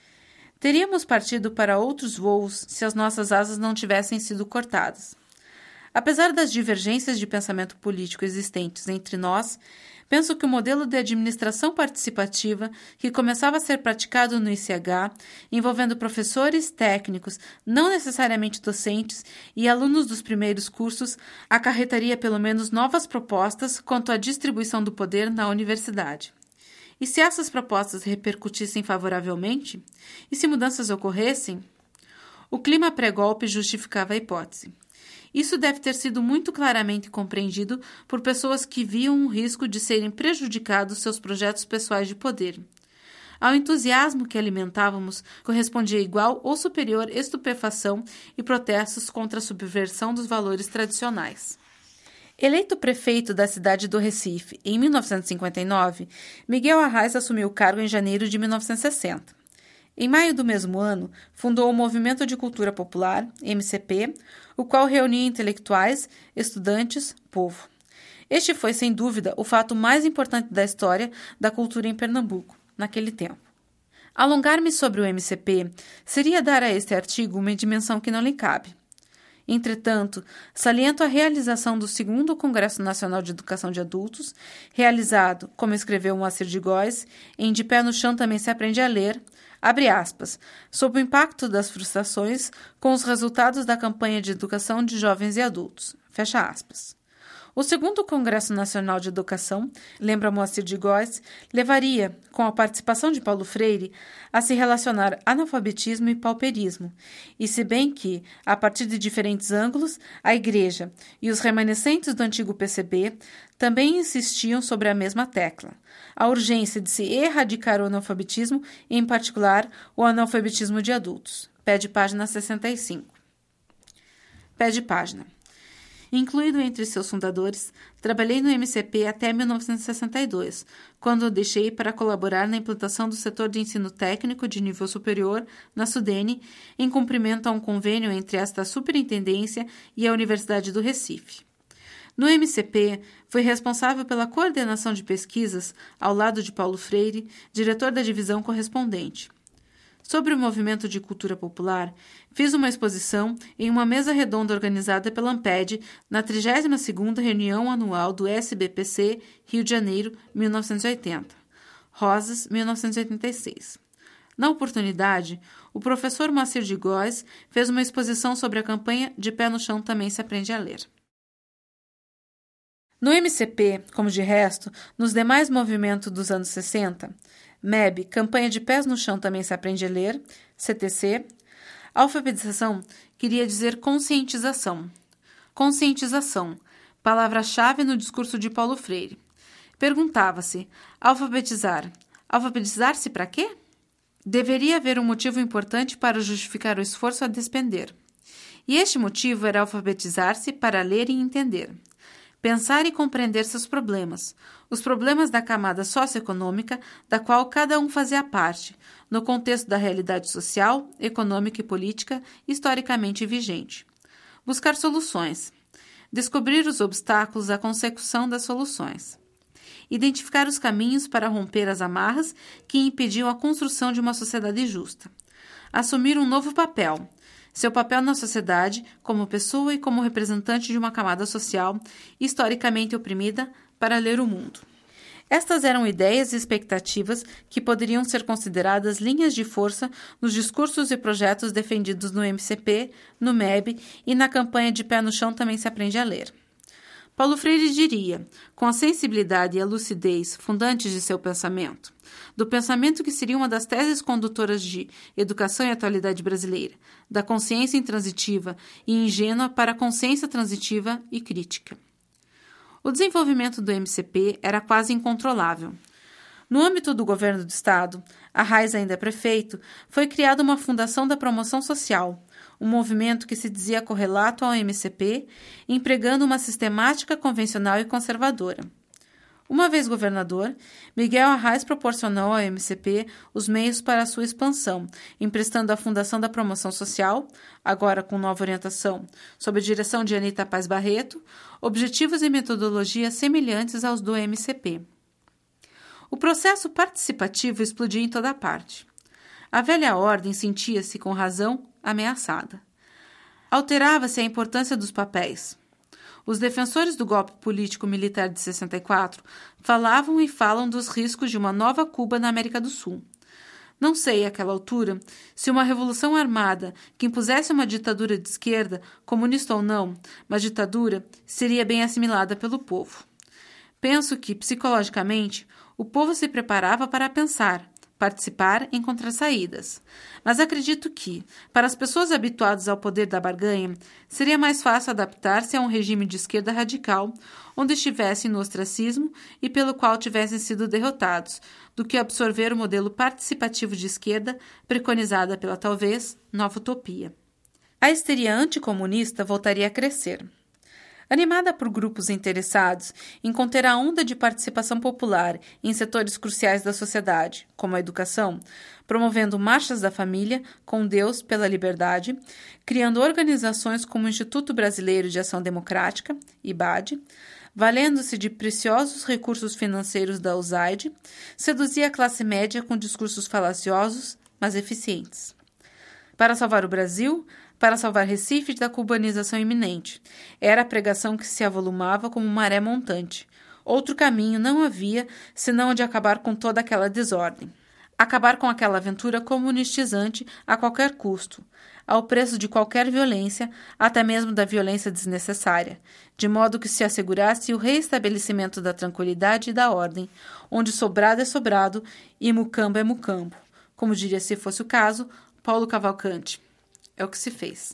Teríamos partido para outros voos se as nossas asas não tivessem sido cortadas. Apesar das divergências de pensamento político existentes entre nós, penso que o modelo de administração participativa que começava a ser praticado no I C H, envolvendo professores, técnicos, não necessariamente docentes e alunos dos primeiros cursos, acarretaria pelo menos novas propostas quanto à distribuição do poder na universidade. E se essas propostas repercutissem favoravelmente? E se mudanças ocorressem? O clima pré-golpe justificava a hipótese. Isso deve ter sido muito claramente compreendido por pessoas que viam o risco de serem prejudicados seus projetos pessoais de poder. Ao entusiasmo que alimentávamos, correspondia igual ou superior estupefação e protestos contra a subversão dos valores tradicionais. Eleito prefeito da cidade do Recife em mil novecentos e cinquenta e nove, Miguel Arraes assumiu o cargo em janeiro de mil novecentos e sessenta. Em maio do mesmo ano, fundou o Movimento de Cultura Popular, M C P, o qual reunia intelectuais, estudantes, povo. Este foi, sem dúvida, o fato mais importante da história da cultura em Pernambuco, naquele tempo. Alongar-me sobre o M C P seria dar a este artigo uma dimensão que não lhe cabe. Entretanto, saliento a realização do segundo Congresso Nacional de Educação de Adultos, realizado, como escreveu Moacir de Góes, em De Pé no Chão Também se Aprende a Ler, abre aspas, sob o impacto das frustrações com os resultados da campanha de educação de jovens e adultos, fecha aspas. O segundo Congresso Nacional de Educação, lembra Moacir de Góes, levaria, com a participação de Paulo Freire, a se relacionar analfabetismo e pauperismo, e se bem que, a partir de diferentes ângulos, a Igreja e os remanescentes do antigo P C B também insistiam sobre a mesma tecla, a urgência de se erradicar o analfabetismo, e, em particular, o analfabetismo de adultos. Pé de página sessenta e cinco. Pé de página. Incluído entre seus fundadores, trabalhei no M C P até mil novecentos e sessenta e dois, quando o deixei para colaborar na implantação do setor de ensino técnico de nível superior na Sudene, em cumprimento a um convênio entre esta superintendência e a Universidade do Recife. No M C P, fui responsável pela coordenação de pesquisas ao lado de Paulo Freire, diretor da divisão correspondente. Sobre o movimento de cultura popular, fiz uma exposição em uma mesa redonda organizada pela Amped na trigésima segunda reunião anual do S B P C Rio de Janeiro, mil novecentos e oitenta. Rosas, mil novecentos e oitenta e seis. Na oportunidade, o professor Moacir de Góes fez uma exposição sobre a campanha De Pé no Chão Também se Aprende a Ler. No M C P, como de resto, nos demais movimentos dos anos sessenta, M E B, Campanha de Pés no Chão Também se Aprende a Ler, C T C, alfabetização queria dizer conscientização. Conscientização, palavra-chave no discurso de Paulo Freire. Perguntava-se, alfabetizar, alfabetizar-se para quê? Deveria haver um motivo importante para justificar o esforço a despender. E este motivo era alfabetizar-se para ler e entender. Pensar e compreender seus problemas, os problemas da camada socioeconômica da qual cada um fazia parte, no contexto da realidade social, econômica e política historicamente vigente. Buscar soluções. Descobrir os obstáculos à consecução das soluções. Identificar os caminhos para romper as amarras que impediam a construção de uma sociedade justa. Assumir um novo papel. Seu papel na sociedade, como pessoa e como representante de uma camada social historicamente oprimida, para ler o mundo. Estas eram ideias e expectativas que poderiam ser consideradas linhas de força nos discursos e projetos defendidos no M C P, no M E B e na campanha De Pé no Chão Também se Aprende a Ler. Paulo Freire diria, com a sensibilidade e a lucidez fundantes de seu pensamento, do pensamento que seria uma das teses condutoras de Educação e Atualidade Brasileira, da consciência intransitiva e ingênua para a consciência transitiva e crítica. O desenvolvimento do M C P era quase incontrolável. No âmbito do governo do Estado, Arraes ainda prefeito, foi criada uma Fundação da Promoção Social, um movimento que se dizia correlato ao M C P, empregando uma sistemática convencional e conservadora. Uma vez governador, Miguel Arraes proporcionou ao M C P os meios para sua expansão, emprestando à Fundação da Promoção Social, agora com nova orientação, sob a direção de Anita Paz Barreto, objetivos e metodologias semelhantes aos do M C P. O processo participativo explodia em toda parte. A velha ordem sentia-se, com razão, ameaçada. Alterava-se a importância dos papéis. Os defensores do golpe político-militar de sessenta e quatro falavam e falam dos riscos de uma nova Cuba na América do Sul. Não sei, àquela altura, se uma revolução armada que impusesse uma ditadura de esquerda, comunista ou não, mas ditadura, seria bem assimilada pelo povo. Penso que, psicologicamente, o povo se preparava para pensar, participar, encontrar saídas. Mas acredito que, para as pessoas habituadas ao poder da barganha, seria mais fácil adaptar-se a um regime de esquerda radical, onde estivessem no ostracismo e pelo qual tivessem sido derrotados, do que absorver o modelo participativo de esquerda preconizada pela, talvez, nova utopia. A histeria anticomunista voltaria a crescer. Animada por grupos interessados em conter a onda de participação popular em setores cruciais da sociedade, como a educação, promovendo marchas da família com Deus pela liberdade, criando organizações como o Instituto Brasileiro de Ação Democrática, I B A D, valendo-se de preciosos recursos financeiros da U S A I D, seduzia a classe média com discursos falaciosos, mas eficientes. Para salvar o Brasil, para salvar Recife da cubanização iminente. Era a pregação que se avolumava como maré montante. Outro caminho não havia, senão o de acabar com toda aquela desordem. Acabar com aquela aventura comunistizante a qualquer custo, ao preço de qualquer violência, até mesmo da violência desnecessária, de modo que se assegurasse o reestabelecimento da tranquilidade e da ordem, onde sobrado é sobrado e mucambo é mucambo, como diria, se fosse o caso, Paulo Cavalcante. É o que se fez.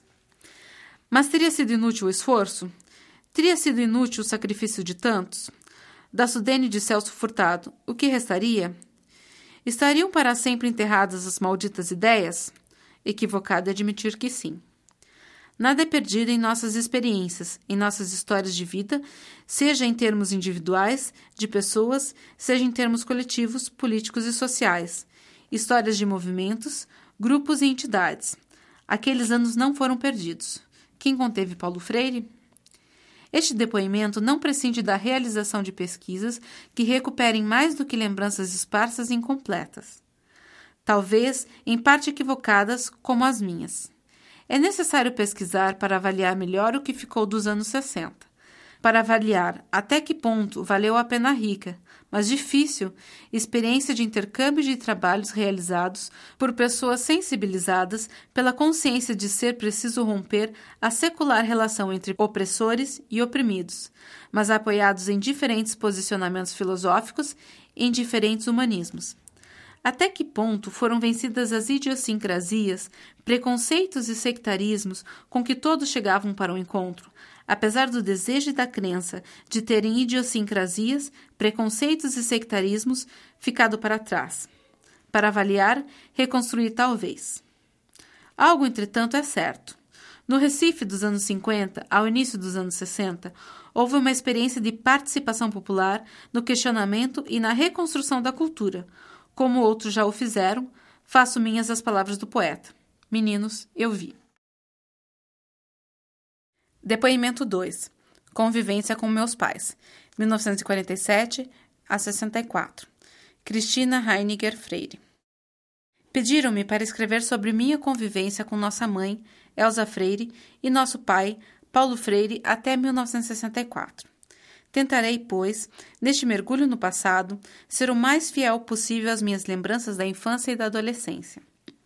Mas teria sido inútil o esforço? Teria sido inútil o sacrifício de tantos? Da Sudene de Celso Furtado, o que restaria? Estariam para sempre enterradas as malditas ideias? Equivocado é admitir que sim. Nada é perdido em nossas experiências, em nossas histórias de vida, seja em termos individuais, de pessoas, seja em termos coletivos, políticos e sociais. Histórias de movimentos, grupos e entidades. Aqueles anos não foram perdidos. Quem conteve Paulo Freire? Este depoimento não prescinde da realização de pesquisas que recuperem mais do que lembranças esparsas e incompletas. Talvez, em parte equivocadas, como as minhas. É necessário pesquisar para avaliar melhor o que ficou dos anos sessenta. Para avaliar até que ponto valeu a pena a rica, mas difícil, experiência de intercâmbio de trabalhos realizados por pessoas sensibilizadas pela consciência de ser preciso romper a secular relação entre opressores e oprimidos, mas apoiados em diferentes posicionamentos filosóficos e em diferentes humanismos. Até que ponto foram vencidas as idiosincrasias, preconceitos e sectarismos com que todos chegavam para o encontro, apesar do desejo e da crença de terem idiosincrasias, preconceitos e sectarismos ficado para trás. Para avaliar, reconstruir talvez. Algo, entretanto, é certo. No Recife dos anos cinquenta, ao início dos anos sessenta, houve uma experiência de participação popular no questionamento e na reconstrução da cultura. Como outros já o fizeram, faço minhas as palavras do poeta. Meninos, eu vi. Depoimento dois. Convivência com meus pais. mil novecentos e quarenta e sete a sessenta e quatro. Cristina Heiniger Freire. Pediram-me para escrever sobre minha convivência com nossa mãe, Elza Freire, e nosso pai, Paulo Freire, até mil novecentos e sessenta e quatro. Tentarei, pois, neste mergulho no passado, ser o mais fiel possível às minhas lembranças da infância e da adolescência.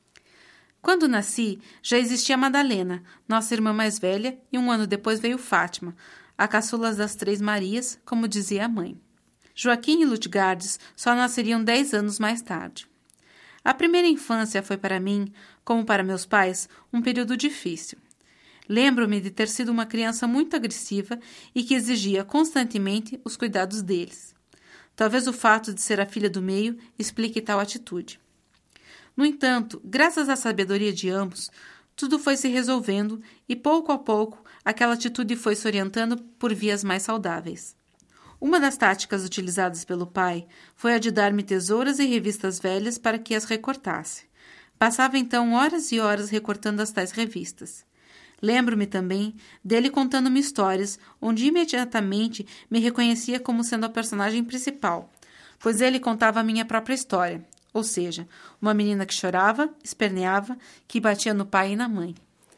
Quando nasci, já existia Madalena, nossa irmã mais velha, e um ano depois veio Fátima, a caçula das Três Marias, como dizia a mãe. Joaquim e Lutgardes só nasceriam dez anos mais tarde. A primeira infância foi para mim, como para meus pais, um período difícil. Lembro-me de ter sido uma criança muito agressiva e que exigia constantemente os cuidados deles. Talvez o fato de ser a filha do meio explique tal atitude. No entanto, graças à sabedoria de ambos, tudo foi se resolvendo e, pouco a pouco, aquela atitude foi se orientando por vias mais saudáveis. Uma das táticas utilizadas pelo pai foi a de dar-me tesouras e revistas velhas para que as recortasse. Passava então horas e horas recortando as tais revistas. Lembro-me também dele contando-me histórias, onde imediatamente me reconhecia como sendo a personagem principal, pois ele contava a minha própria história, ou seja, uma menina que chorava, esperneava, que batia no pai e na mãe.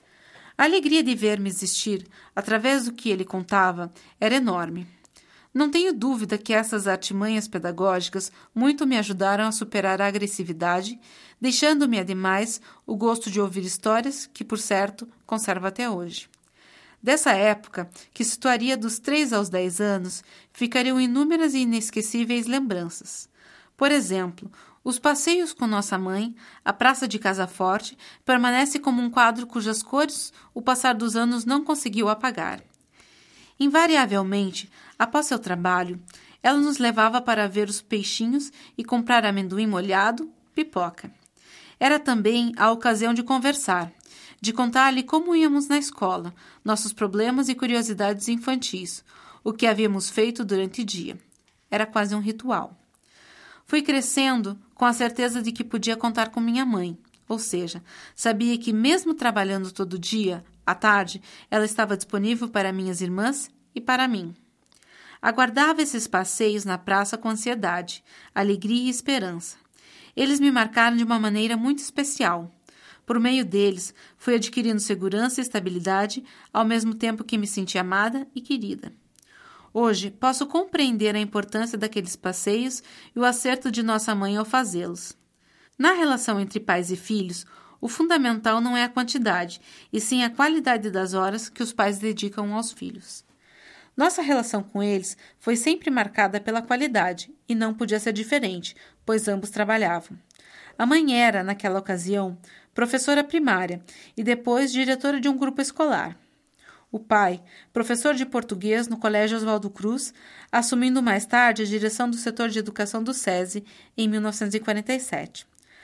A alegria de ver-me existir, através do que ele contava, era enorme. Não tenho dúvida que essas artimanhas pedagógicas muito me ajudaram a superar a agressividade, deixando-me, ademais, o gosto de ouvir histórias que, por certo, conservo até hoje. Dessa época, que situaria dos três aos dez anos, ficariam inúmeras e inesquecíveis lembranças. Por exemplo, os passeios com nossa mãe, a Praça de Casa Forte, permanece como um quadro cujas cores o passar dos anos não conseguiu apagar. Invariavelmente, após seu trabalho, ela nos levava para ver os peixinhos e comprar amendoim molhado, pipoca. Era também a ocasião de conversar, de contar-lhe como íamos na escola, nossos problemas e curiosidades infantis, o que havíamos feito durante o dia. Era quase um ritual. Fui crescendo com a certeza de que podia contar com minha mãe, ou seja, sabia que mesmo trabalhando todo dia, à tarde, ela estava disponível para minhas irmãs e para mim. Aguardava esses passeios na praça com ansiedade, alegria e esperança. Eles me marcaram de uma maneira muito especial. Por meio deles, fui adquirindo segurança e estabilidade, ao mesmo tempo que me senti amada e querida. Hoje, posso compreender a importância daqueles passeios e o acerto de nossa mãe ao fazê-los. Na relação entre pais e filhos, o fundamental não é a quantidade, e sim a qualidade das horas que os pais dedicam aos filhos. Nossa relação com eles foi sempre marcada pela qualidade, e não podia ser diferente, pois ambos trabalhavam. A mãe era, naquela ocasião, professora primária e depois diretora de um grupo escolar. O pai, professor de português no Colégio Oswaldo Cruz, assumindo mais tarde a direção do setor de educação do SESI em mil novecentos e quarenta e sete.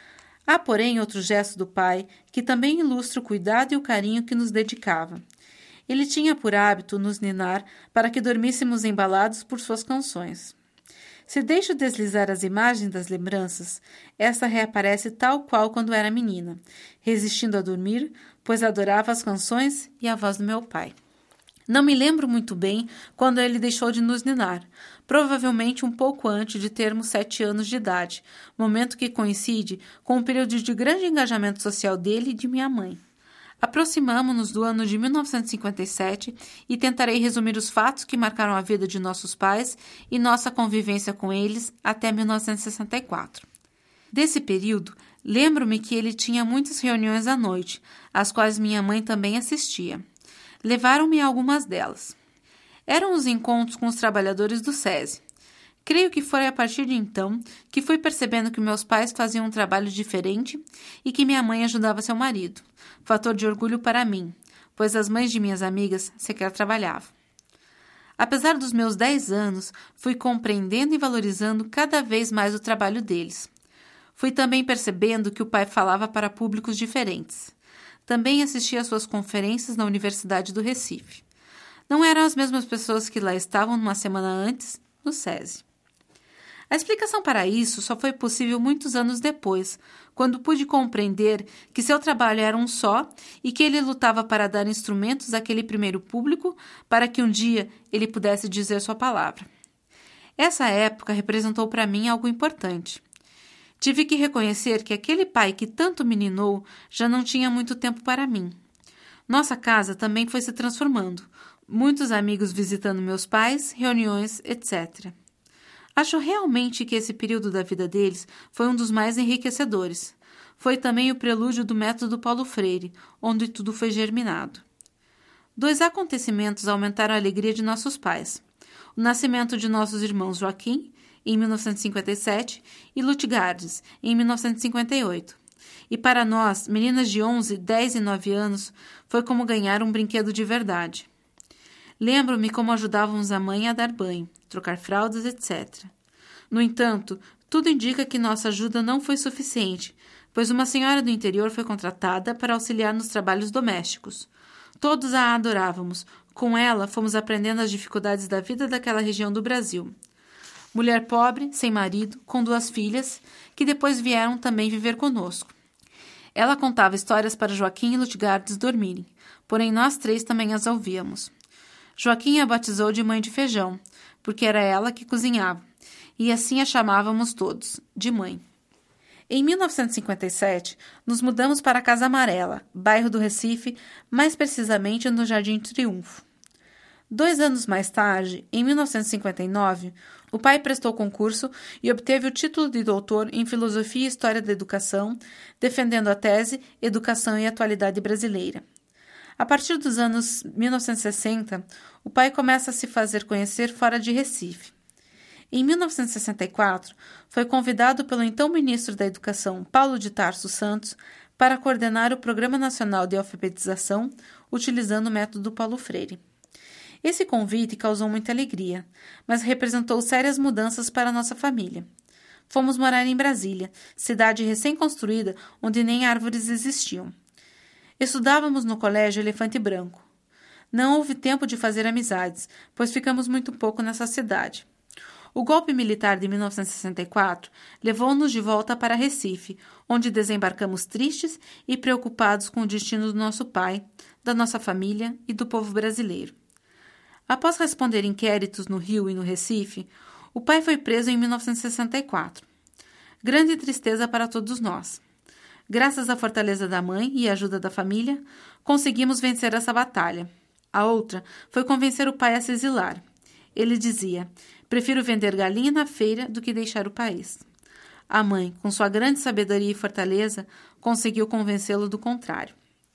Há, porém, outro gesto do pai que também ilustra o cuidado e o carinho que nos dedicava. Ele tinha por hábito nos ninar para que dormíssemos embalados por suas canções. Se deixo deslizar as imagens das lembranças, esta reaparece tal qual quando era menina, resistindo a dormir, pois adorava as canções e a voz do meu pai. Não me lembro muito bem quando ele deixou de nos ninar, provavelmente um pouco antes de termos sete anos de idade, momento que coincide com um período de grande engajamento social dele e de minha mãe. Aproximamo-nos do ano de mil novecentos e cinquenta e sete e tentarei resumir os fatos que marcaram a vida de nossos pais e nossa convivência com eles até mil novecentos e sessenta e quatro. Desse período, lembro-me que ele tinha muitas reuniões à noite, às quais minha mãe também assistia. Levaram-me a algumas delas. Eram os encontros com os trabalhadores do SESI. Creio que foi a partir de então que fui percebendo que meus pais faziam um trabalho diferente e que minha mãe ajudava seu marido, fator de orgulho para mim, pois as mães de minhas amigas sequer trabalhavam. Apesar dos meus dez anos, fui compreendendo e valorizando cada vez mais o trabalho deles. Fui também percebendo que o pai falava para públicos diferentes. Também assisti às suas conferências na Universidade do Recife. Não eram as mesmas pessoas que lá estavam uma semana antes, no SESI. A explicação para isso só foi possível muitos anos depois, quando pude compreender que seu trabalho era um só e que ele lutava para dar instrumentos àquele primeiro público para que um dia ele pudesse dizer sua palavra. Essa época representou para mim algo importante. Tive que reconhecer que aquele pai que tanto me ninou já não tinha muito tempo para mim. Nossa casa também foi se transformando, muitos amigos visitando meus pais, reuniões, etcétera. Acho realmente que esse período da vida deles foi um dos mais enriquecedores. Foi também o prelúdio do método Paulo Freire, onde tudo foi germinado. Dois acontecimentos aumentaram a alegria de nossos pais. O nascimento de nossos irmãos Joaquim, em mil novecentos e cinquenta e sete, e Lutgardes, em mil novecentos e cinquenta e oito. E para nós, meninas de onze, dez e nove anos, foi como ganhar um brinquedo de verdade. Lembro-me como ajudávamos a mãe a dar banho, trocar fraldas, etcétera. No entanto, tudo indica que nossa ajuda não foi suficiente, pois uma senhora do interior foi contratada para auxiliar nos trabalhos domésticos. Todos a adorávamos. Com ela, fomos aprendendo as dificuldades da vida daquela região do Brasil. Mulher pobre, sem marido, com duas filhas, que depois vieram também viver conosco. Ela contava histórias para Joaquim e Lutgardes dormirem, porém nós três também as ouvíamos. Joaquim a batizou de mãe de feijão, porque era ela que cozinhava, e assim a chamávamos todos, de mãe. Em mil novecentos e cinquenta e sete, nos mudamos para a Casa Amarela, bairro do Recife, mais precisamente no Jardim Triunfo. Dois anos mais tarde, em mil novecentos e cinquenta e nove, o pai prestou concurso e obteve o título de doutor em Filosofia e História da Educação, defendendo a tese Educação e Atualidade Brasileira. A partir dos anos mil novecentos e sessenta, o pai começa a se fazer conhecer fora de Recife. Em mil novecentos e sessenta e quatro, foi convidado pelo então ministro da Educação, Paulo de Tarso Santos, para coordenar o Programa Nacional de Alfabetização, utilizando o método Paulo Freire. Esse convite causou muita alegria, mas representou sérias mudanças para nossa família. Fomos morar em Brasília, cidade recém-construída onde nem árvores existiam. Estudávamos no colégio Elefante Branco. Não houve tempo de fazer amizades, pois ficamos muito pouco nessa cidade. O golpe militar de mil novecentos e sessenta e quatro levou-nos de volta para Recife, onde desembarcamos tristes e preocupados com o destino do nosso pai, da nossa família e do povo brasileiro. Após responder inquéritos no Rio e no Recife, o pai foi preso em mil novecentos e sessenta e quatro. Grande tristeza para todos nós. Graças à fortaleza da mãe e à ajuda da família, conseguimos vencer essa batalha. A outra foi convencer o pai a se exilar. Ele dizia: prefiro vender galinha na feira do que deixar o país. A mãe, com sua grande sabedoria e fortaleza, conseguiu convencê-lo do contrário.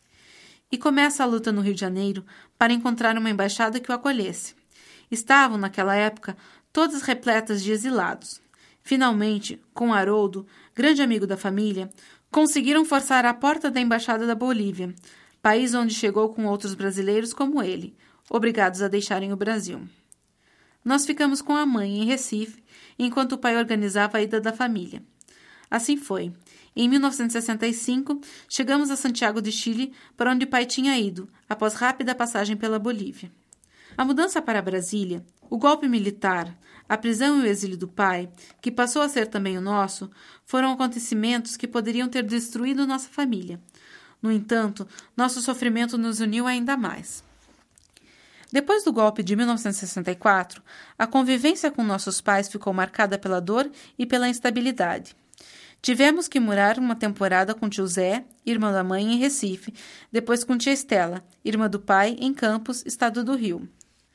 E começa a luta no Rio de Janeiro para encontrar uma embaixada que o acolhesse. Estavam, naquela época, todas repletas de exilados. Finalmente, com Haroldo, grande amigo da família, conseguiram forçar a porta da Embaixada da Bolívia, país onde chegou com outros brasileiros como ele, obrigados a deixarem o Brasil. Nós ficamos com a mãe em Recife, enquanto o pai organizava a ida da família. Assim foi. Em mil novecentos e sessenta e cinco, chegamos a Santiago de Chile, para onde pai tinha ido, após rápida passagem pela Bolívia. A mudança para Brasília, o golpe militar, a prisão e o exílio do pai, que passou a ser também o nosso, foram acontecimentos que poderiam ter destruído nossa família. No entanto, nosso sofrimento nos uniu ainda mais. Depois do golpe de mil novecentos e sessenta e quatro, a convivência com nossos pais ficou marcada pela dor e pela instabilidade. Tivemos que morar uma temporada com tio Zé, irmã da mãe, em Recife, depois com tia Estela, irmã do pai, em Campos, estado do Rio.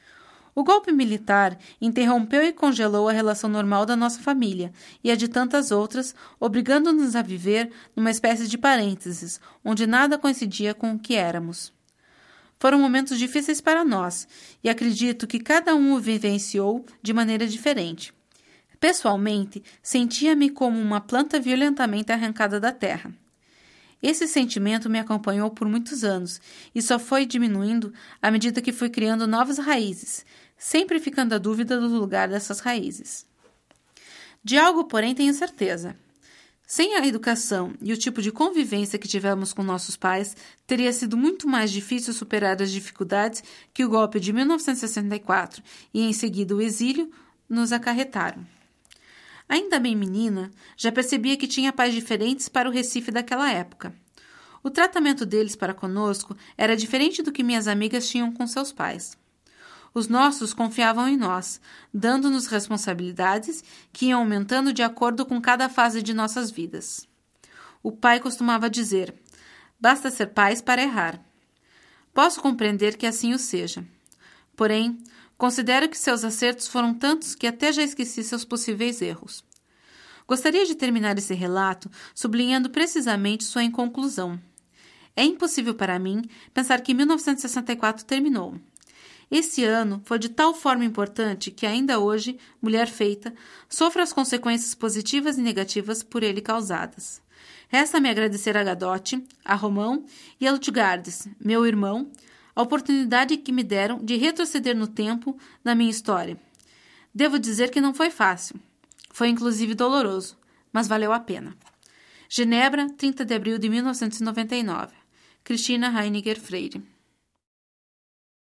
O golpe militar interrompeu e congelou a relação normal da nossa família e a de tantas outras, obrigando-nos a viver numa espécie de parênteses, onde nada coincidia com o que éramos. Foram momentos difíceis para nós, e acredito que cada um o vivenciou de maneira diferente. Pessoalmente, sentia-me como uma planta violentamente arrancada da terra. Esse sentimento me acompanhou por muitos anos e só foi diminuindo à medida que fui criando novas raízes, sempre ficando a dúvida do lugar dessas raízes. De algo, porém, tenho certeza. Sem a educação e o tipo de convivência que tivemos com nossos pais, teria sido muito mais difícil superar as dificuldades que o golpe de mil novecentos e sessenta e quatro e, em seguida, o exílio, nos acarretaram. Ainda bem menina, já percebia que tinha pais diferentes para o Recife daquela época. O tratamento deles para conosco era diferente do que minhas amigas tinham com seus pais. Os nossos confiavam em nós, dando-nos responsabilidades que iam aumentando de acordo com cada fase de nossas vidas. O pai costumava dizer: basta ser pais para errar. Posso compreender que assim o seja. Porém, considero que seus acertos foram tantos que até já esqueci seus possíveis erros. Gostaria de terminar esse relato sublinhando precisamente sua inconclusão. É impossível para mim pensar que mil novecentos e sessenta e quatro terminou. Esse ano foi de tal forma importante que ainda hoje, mulher feita, sofre as consequências positivas e negativas por ele causadas. Resta-me agradecer a Gadotti, a Romão e a Lutgardes, meu irmão, a oportunidade que me deram de retroceder no tempo na minha história. Devo dizer que não foi fácil. Foi inclusive doloroso, mas valeu a pena. Genebra, trinta de abril de mil novecentos e noventa e nove. Cristina Heiniger Freire.